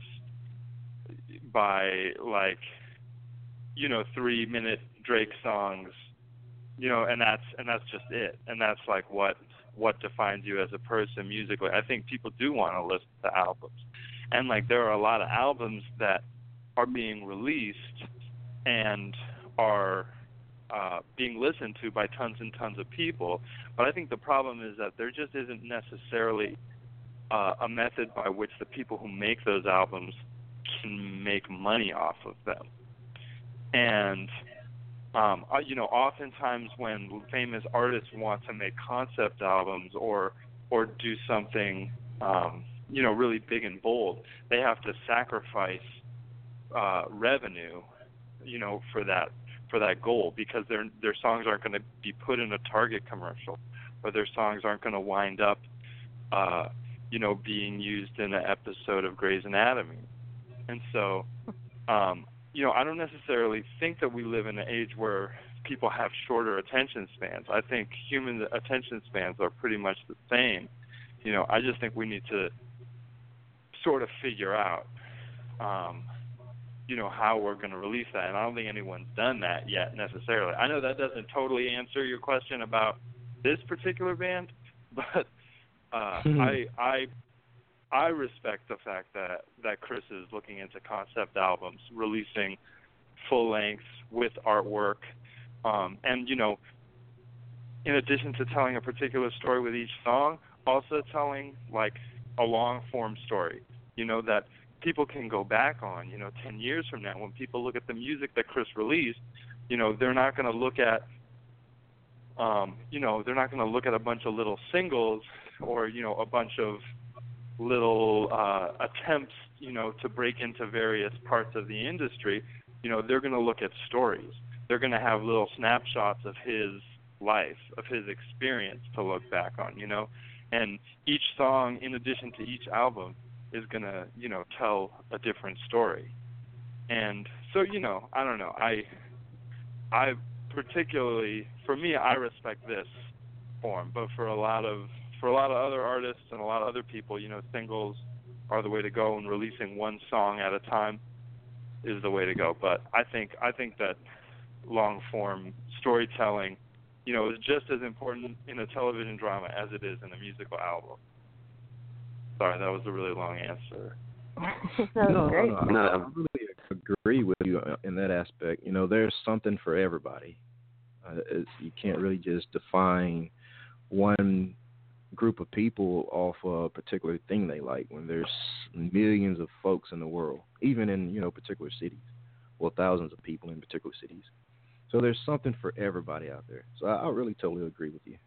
by like, you know, three minute Drake songs, you know, and that's and that's just it. And that's like what what defines you as a person musically. I think people do want to listen to albums. And like there are a lot of albums that are being released and are uh, being listened to by tons and tons of people. But I think the problem is that there just isn't necessarily uh, a method by which the people who make those albums can make money off of them. And, um, you know, oftentimes when famous artists want to make concept albums or or do something, um, you know, really big and bold, they have to sacrifice uh, revenue, you know, for that for that goal, because their their songs aren't going to be put in a Target commercial, or their songs aren't going to wind up, uh, you know, being used in an episode of Grey's Anatomy. And so, um, you know, I don't necessarily think that we live in an age where people have shorter attention spans. I think human attention spans are pretty much the same. You know, I just think we need to sort of figure out, um, you know, how we're going to release that. And I don't think anyone's done that yet necessarily. I know that doesn't totally answer your question about this particular band, but uh, I I I respect the fact that, that Chris is looking into concept albums, releasing full lengths with artwork, um, and, you know, in addition to telling a particular story with each song, also telling, like, a long-form story, you know, that people can go back on, you know, ten years from now. When people look at the music that Chris released, you know, they're not going to look at, um, you know, they're not going to look at a bunch of little singles or, you know, a bunch of little uh, attempts, you know, to break into various parts of the industry. You know, they're going to look at stories. They're going to have little snapshots of his life, of his experience to look back on, you know. And each song, in addition to each album, is going to, you know, tell a different story. And so, you know, I don't know. I, I particularly, for me, I respect this form, but for a lot of For a lot of other artists and a lot of other people, you know, singles are the way to go, and releasing one song at a time is the way to go. But I think I think that long form storytelling, you know, is just as important in a television drama as it is in a musical album. Sorry, that was a really long answer. That was no, great. no, no, I really agree with you in that aspect. You know, there's something for everybody. Uh, it's, you can't really just define one group of people off a particular thing they like when there's millions of folks in the world, even in, you know, particular cities, well, thousands of people in particular cities. So there's something for everybody out there. So I, I really totally agree with you.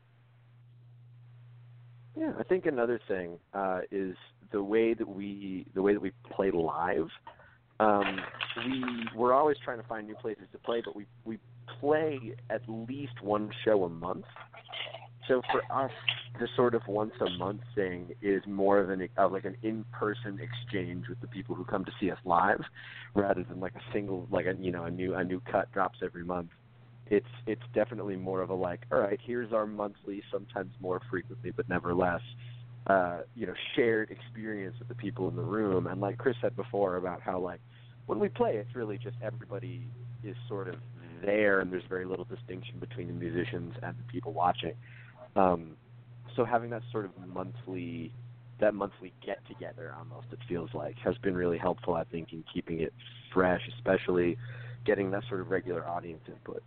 Yeah, I think another thing uh, is the way that we the way that we play live. Um, we we're always trying to find new places to play, but we we play at least one show a month. So for us, the sort of once a month thing is more of an of like an in-person exchange with the people who come to see us live, rather than like a single like a you know a new a new cut drops every month. It's it's definitely more of a like, all right, here's our monthly, sometimes more frequently, but never less, uh, you know, shared experience with the people in the room. And like Chris said before about how, like, when we play, it's really just everybody is sort of there, and there's very little distinction between the musicians and the people watching. Um, so having that sort of monthly, that monthly get-together almost, it feels like, has been really helpful, I think, in keeping it fresh, especially getting that sort of regular audience input.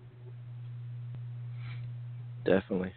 Definitely.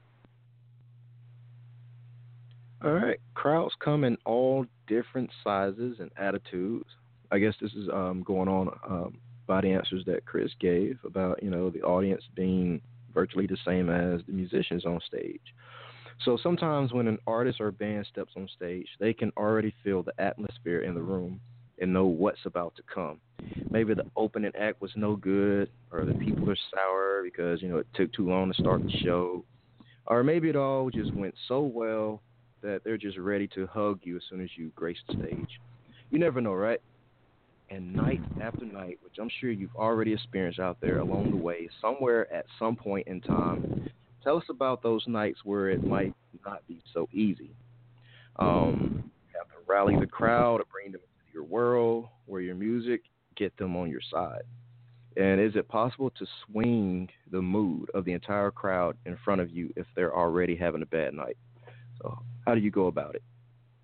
All right. Crowds come in all different sizes and attitudes. I guess this is um, going on um, by the answers that Chris gave about, you know, the audience being virtually the same as the musicians on stage. So sometimes when an artist or band steps on stage, they can already feel the atmosphere in the room and know what's about to come. Maybe the opening act was no good, or the people are sour because, you know, it took too long to start the show. Or maybe it all just went so well that they're just ready to hug you as soon as you grace the stage. You never know, right? And night after night, which I'm sure you've already experienced out there along the way, somewhere at some point in time, tell us about those nights where it might not be so easy. Um, you have to rally the crowd or bring them into your world, where your music get them on your side. And is it possible to swing the mood of the entire crowd in front of you if they're already having a bad night? So how do you go about it?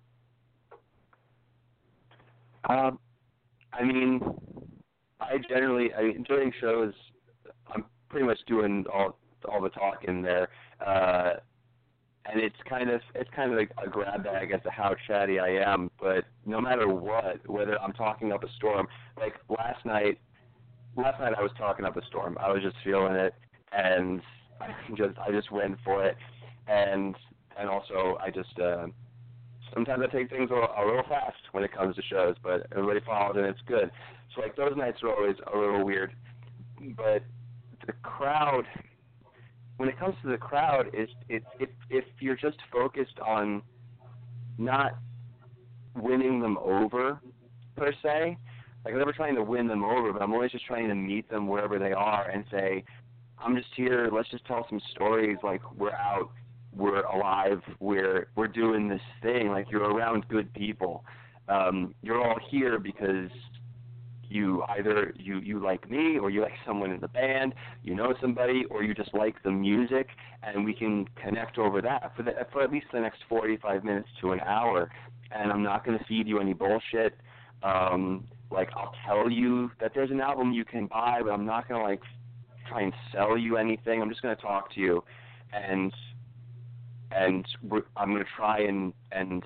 Um, I mean, I generally, I mean, during shows, I'm pretty much doing all all the talking there, uh, and it's kind of it's kind of like a grab bag, I guess, of how chatty I am. But no matter what, whether I'm talking up a storm, like last night, last night I was talking up a storm. I was just feeling it, and I just I just went for it, and and also I just. Uh, Sometimes I take things a little, a little fast when it comes to shows, but everybody follows and it's good. So like those nights are always a little weird. But the crowd, when it comes to the crowd, it's it's if if you're just focused on not winning them over per se, like I'm never trying to win them over, but I'm always just trying to meet them wherever they are and say, I'm just here. Let's just tell some stories. Like we're out. We're alive, we're we're doing this thing, like you're around good people. Um, you're all here because you either you, you like me, or you like someone in the band, you know somebody, or you just like the music, and we can connect over that for the, for at least the next forty-five minutes to an hour. And I'm not going to feed you any bullshit. Um, like I'll tell you that there's an album you can buy, but I'm not going to like try and sell you anything. I'm just going to talk to you, and and we're, I'm going to try and and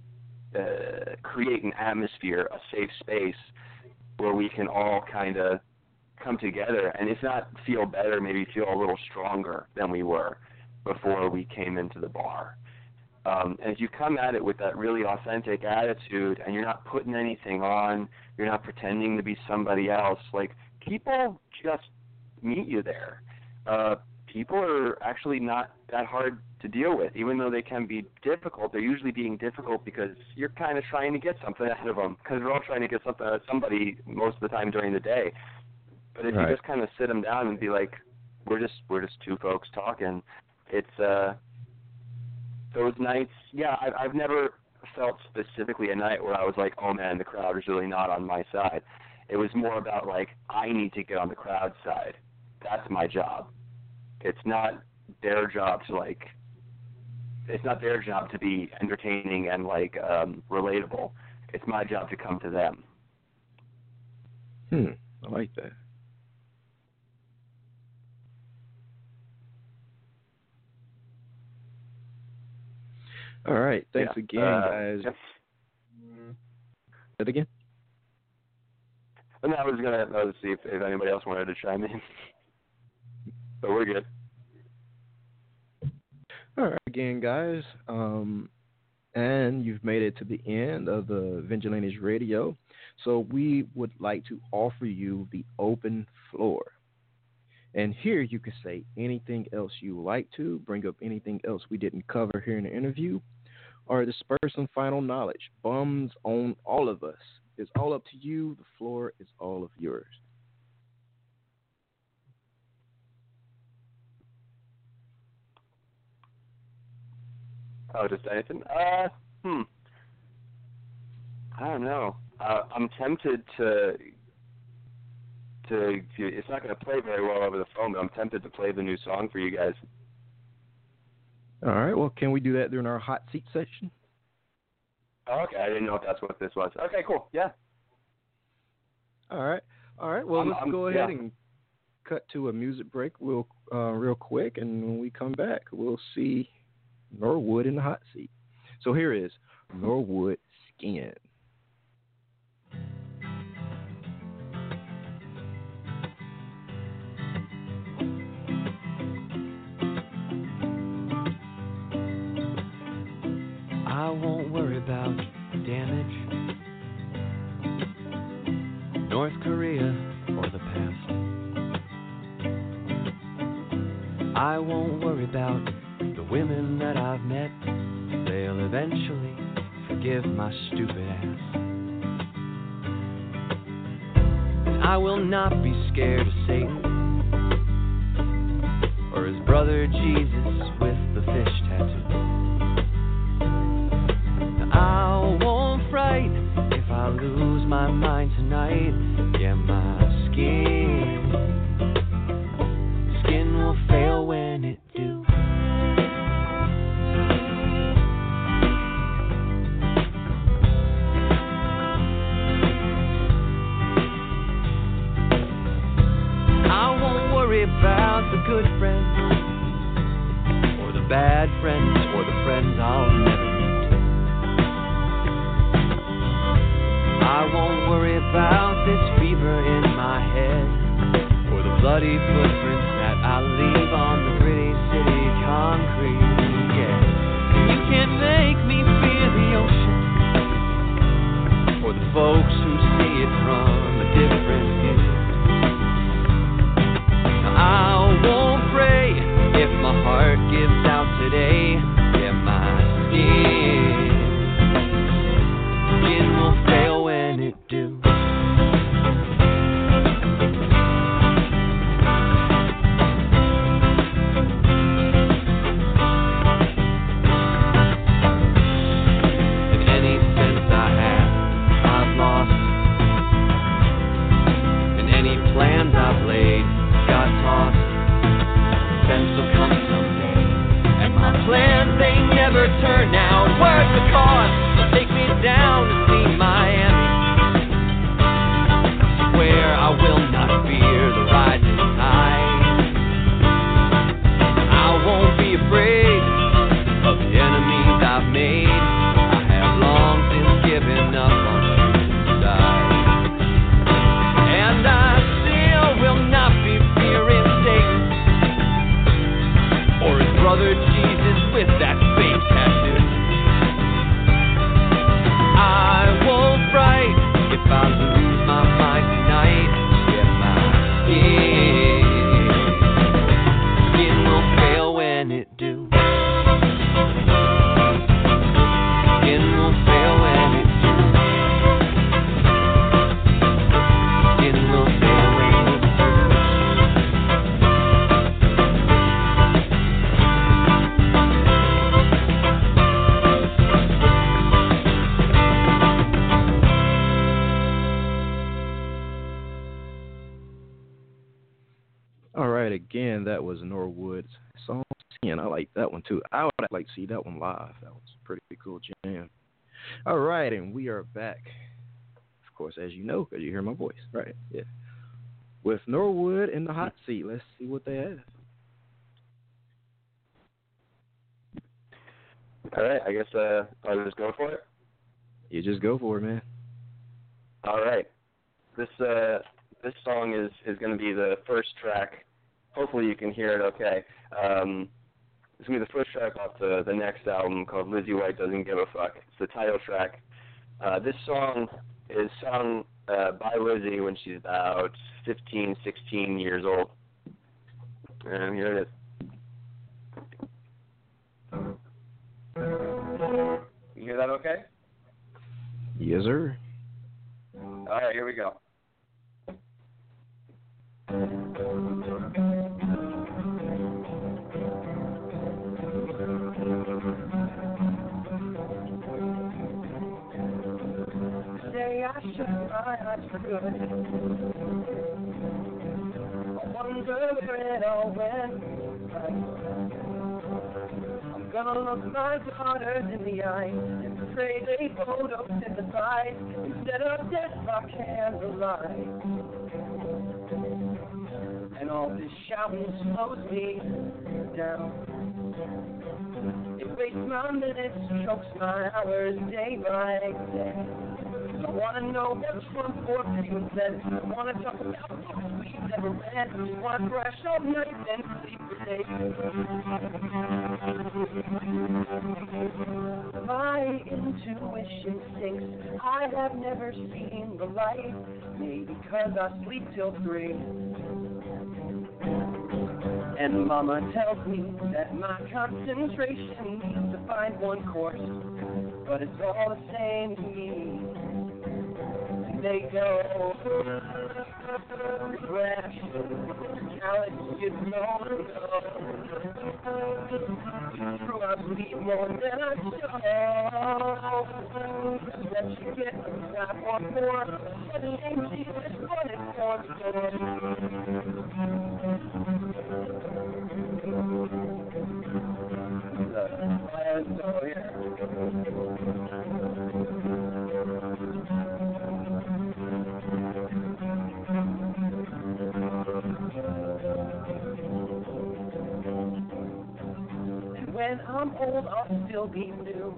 uh, create an atmosphere, a safe space where we can all kind of come together, and if not feel better, maybe feel a little stronger than we were before we came into the bar. Um, and if you come at it with that really authentic attitude, and you're not putting anything on, you're not pretending to be somebody else, like people just meet you there. Uh, people are actually not that hard to deal with, even though they can be difficult. They're usually being difficult because you're kind of trying to get something out of them, because we're all trying to get something out of somebody most of the time during the day. But if right. you just kind of sit them down and be like, we're just we're just two folks talking, it's uh, those nights. Yeah, I've, I've never felt specifically a night where I was like, oh man, the crowd is really not on my side. It was more about like, I need to get on the crowd side. That's my job. It's not their job to like. It's not their job to be entertaining and like um, relatable. It's my job to come to them. Hmm, I like that. All right, thanks yeah. again, uh, guys. Yes. That again? And I was gonna, I was see if, if anybody else wanted to chime in, but we're good. All right, again, guys, um, and you've made it to the end of the Vigilantes Radio. So we would like to offer you the open floor. And here you can say anything else you would like to, bring up anything else we didn't cover here in the interview, or disperse some final knowledge. Bums on all of us. It's all up to you. The floor is all of yours. Oh, just anything? Uh, hmm. I don't know. Uh, I'm tempted to, to, to, it's not going to play very well over the phone, but I'm tempted to play the new song for you guys. All right. Well, can we do that during our hot seat section? Oh, okay. I didn't know if that's what this was. Okay, cool. Yeah. All right. All right. Well, I'm, let's I'm, go ahead yeah. and cut to a music break real, uh, real quick, and when we come back, we'll see Norwood in the hot seat. So here is Norwood Skin. I won't worry about damage, North Korea or the past. I won't worry about the women that I've met. They'll eventually forgive my stupid ass. And I will not be scared of Satan or his brother Jesus with the fish tattoo. I won't fright if I lose my mind tonight. Yeah, my skin, skin will fail when it do. I won't worry about the good friends or the bad friends or the friends I'll never meet. I won't worry about this fever in my head or the bloody footprints that I leave on the gritty city concrete. Yeah, you can't make me fear the ocean or the folks who see it from a different view. Now, I won't pray if my heart gives out today. Yeah, my skin, skin will fail when it do. In any sense I have, I've lost. In any plans I've laid, got tossed. Sense will come someday, and my plans, they never turn out. Worth the cost, they'll take me down to see Miami. Where I will not fear the rising tide. I won't be afraid of the enemies I've made. I have long since given up on suicide. And I still will not be fearing Satan or his brother Jesus with that fake tattoo. I won't fright if I lose my mind tonight. Yeah, my skin, skin will fail when it do. Skin will fail when it do. Skin will fail when it do. All right, again, that was Norwood's song Skin. I like that one too. I would like to see that one live. That was a pretty cool jam. All right, and we are back. Of course, as you know, because you hear my voice, right? Yeah. With Norwood in the hot seat. Let's see what they have. All right, I guess uh, I'll just go for it. You just go for it, man. All right. This uh, this song is, is going to be the first track. Hopefully you can hear it okay. Um, it's going to be the first track off the, the next album called Lizzie White Doesn't Give a Fuck. It's the title track. Uh, this song is sung uh, by Lizzie when she's about fifteen, sixteen years old. And here it is. You hear that okay? Yes, sir. All right, here we go. shut my eyes for good. I wonder where it all went. I'm gonna look my daughters in the eye and pray they photosynthesize instead of death by candlelight. And all this shouting slows me down. It wastes my minutes, chokes my hours day by day. I want to know what's one for people said. I want to talk about books we've never read. Just want to crash all night and sleep for days. My intuition sinks. I have never seen the light. Maybe because I sleep till three. And Mama tells me that my concentration needs to find one course, but it's all the same to me. They go, regression, Alex, you know, true, I believe more than I show. Let you get a snap or more, but it ain't Jesus, but it's one story. And when I'm old, I'll still be new.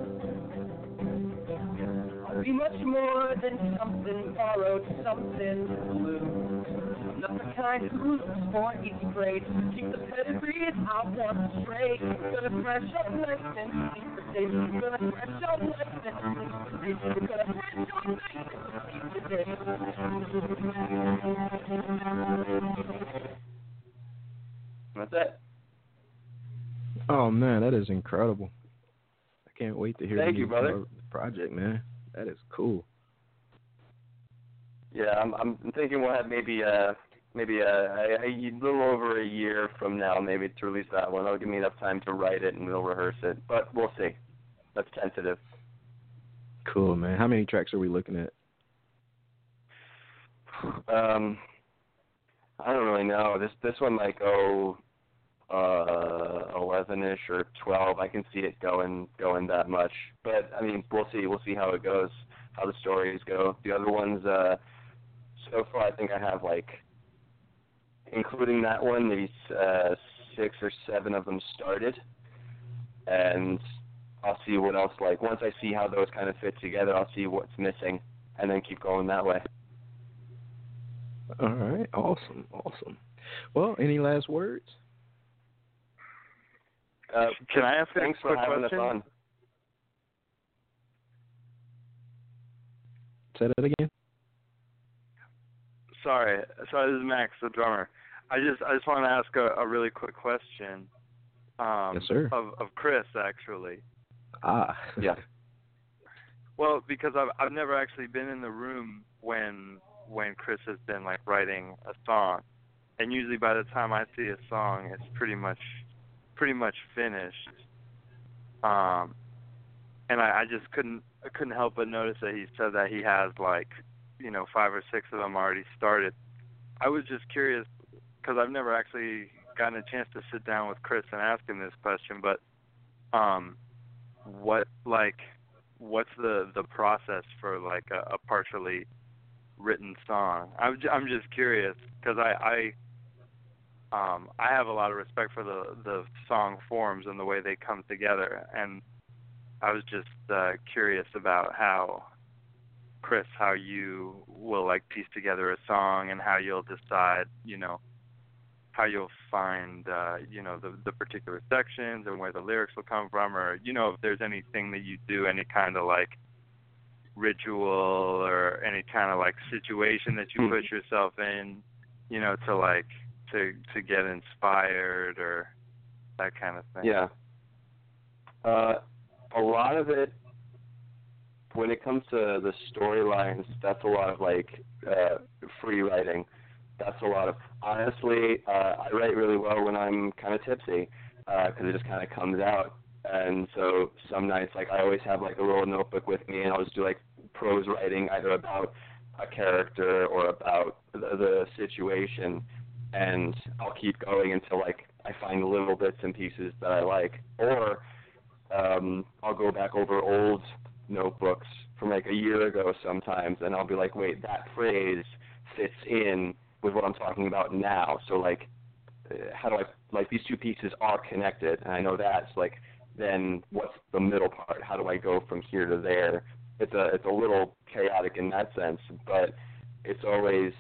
I'll be much more than something borrowed, something blue. Not the kind who looks for easy grades. Keep the pedigrees I want straight. Gonna fresh up nice and sleep for days. Gonna fresh up nice and sleep for days. Gonna fresh up nice and sleep for days. That's it. Oh man, that is incredible. I can't wait to hear Thank the you, brother. project, man. That is cool. Yeah, I'm I'm thinking we'll have maybe uh maybe a, a, a little over a year from now maybe to release that one. That'll give me enough time to write it and we'll rehearse it. But we'll see. That's tentative. Cool, man. How many tracks are we looking at? Um, I don't really know. This this one might go uh eleven-ish or twelve. I can see it going going that much. But I mean, we'll see. We'll see how it goes, how the stories go. The other ones, uh, so far, I think I have like, including that one, maybe uh, six or seven of them started, and I'll see what else. Like once I see how those kind of fit together, I'll see what's missing, and then keep going that way. All right, awesome, awesome. Well, any last words? Uh, Can I ask a thanks quick for having question? us on. Say that again. Sorry, sorry. This is Max, the drummer. I just, I just want to ask a, a really quick question. Um, Yes, sir. Of, of Chris, actually. Ah, Yeah. Well, because I've, I've never actually been in the room when, when Chris has been like writing a song, and usually by the time I see a song, it's pretty much, pretty much finished. Um, and I, I just couldn't, I couldn't help but notice that he said that he has like, you know, five or six of them already started. I was just curious because I've never actually gotten a chance to sit down with Chris and ask him this question, but um, what like, what's the, the process for like a, a partially written song? I'm j- I'm just curious because I I um I have a lot of respect for the the song forms and the way they come together, and I was just uh, curious about how, Chris, how you will like piece together a song and how you'll decide, you know, how you'll find, uh, you know, the, the particular sections and where the lyrics will come from, or, you know, if there's anything that you do, any kind of like ritual or any kind of like situation that you put yourself in, you know, to like, to, to get inspired or that kind of thing. Yeah. Uh, a lot of it, when it comes to the storylines, that's a lot of like uh, free writing. That's a lot of, honestly, uh, I write really well when I'm kind of tipsy because uh, it just kind of comes out. And so some nights, like I always have like a little notebook with me, and I'll just do like prose writing either about a character or about the, the situation, and I'll keep going until like I find little bits and pieces that I like, or um, I'll go back over old notebooks from like a year ago sometimes, and I'll be like, wait, that phrase fits in with what I'm talking about now. So like, uh, how do I like these two pieces are connected, and I know that's like, then what's the middle part? How do I go from here to there? It's a it's a little chaotic in that sense, but it's always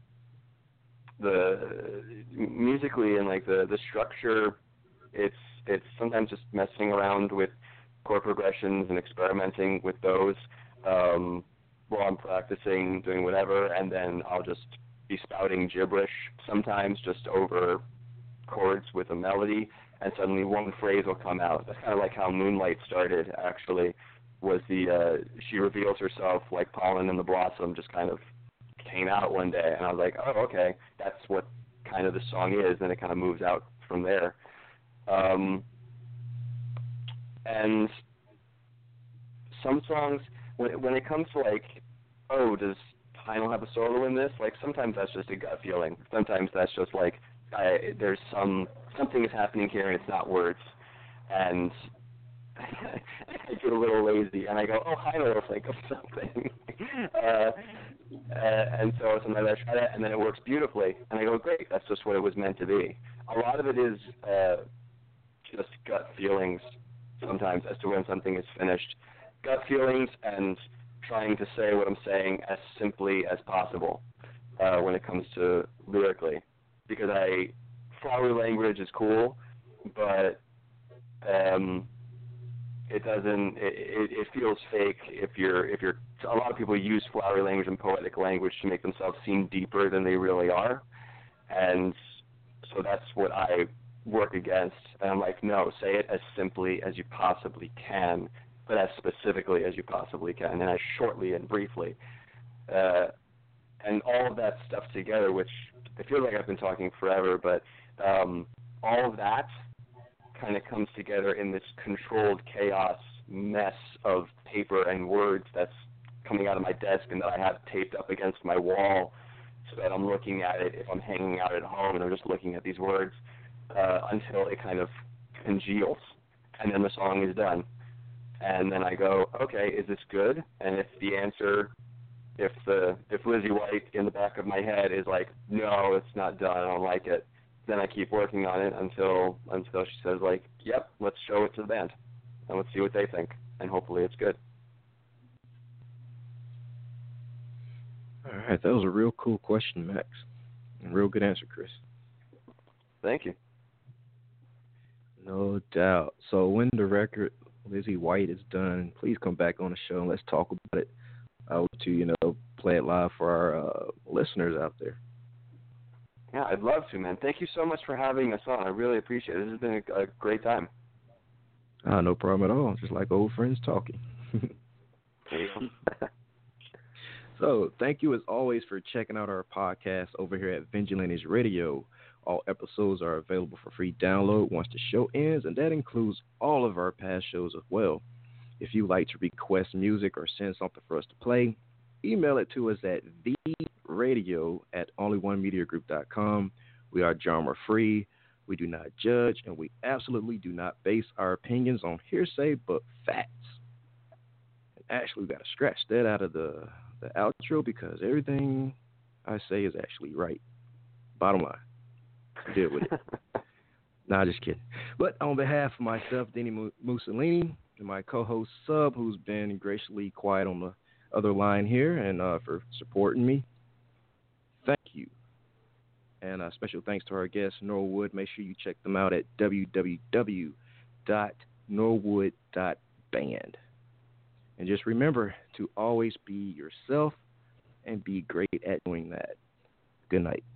the musically and like the, the structure. It's it's sometimes just messing around with chord progressions and experimenting with those um, while I'm practicing, doing whatever, and then I'll just be spouting gibberish sometimes just over chords with a melody, and suddenly one phrase will come out. That's kind of like how Moonlight started, actually, was the, uh, she reveals herself like pollen in the blossom, just kind of came out one day, and I was like, oh, okay, that's what kind of the song is, and it kind of moves out from there. Um, and some songs, when, when it comes to like, oh, does Heinl have a solo in this? Like, sometimes that's just a gut feeling. Sometimes that's just like, I, there's some, something is happening here and it's not words. And I get a little lazy and I go, oh, Heinl will think of something. uh, and so sometimes I try that and then it works beautifully. And I go, great, that's just what it was meant to be. A lot of it is uh, just gut feelings sometimes as to when something is finished. Gut feelings and trying to say what I'm saying as simply as possible uh, when it comes to lyrically. Because I, flowery language is cool, but um, it doesn't, it, it feels fake if you're, if you're, a lot of people use flowery language and poetic language to make themselves seem deeper than they really are. And so that's what I work against. And I'm like, no, say it as simply as you possibly can, but as specifically as you possibly can, and as shortly and briefly. Uh, and all of that stuff together, which I feel like I've been talking forever, but um, all of that kind of comes together in this controlled chaos mess of paper and words that's coming out of my desk and that I have taped up against my wall so that I'm looking at it if I'm hanging out at home and I'm just looking at these words uh, until it kind of congeals, and then the song is done. And then I go, okay, is this good? And if the answer, if the if Lizzie White in the back of my head is like, no, it's not done, I don't like it, then I keep working on it until until she says like, yep, let's show it to the band, and let's see what they think, and hopefully it's good. All right, that was a real cool question, Max. And real good answer, Chris. Thank you. No doubt. So when the record Lizzie White is done, please come back on the show and let's talk about it. I want to, you know, play it live for our uh, listeners out there. Yeah, I'd love to, man. Thank you so much for having us on. I really appreciate it. This has been a, a great time. Ah, no problem at all. Just like old friends talking. So, thank you as always for checking out our podcast over here at Vigilantes Radio. All episodes are available for free download once the show ends, and that includes all of our past shows as well. If you'd like to request music or send something for us to play, email it to us at vradio at only one media group dot com. We are genre free. We do not judge, and we absolutely do not base our opinions on hearsay but facts. And actually, we got to scratch that out of the, the outro because everything I say is actually right. Bottom line. Deal with it. Nah, just kidding. But on behalf of myself, Denny Mussolini, and my co-host Sub, who's been graciously quiet on the other line here and uh, for supporting me, thank you. And uh, special thanks to our guest, Norwood. Make sure you check them out at w w w dot norwood dot band. And just remember to always be yourself and be great at doing that. Good night.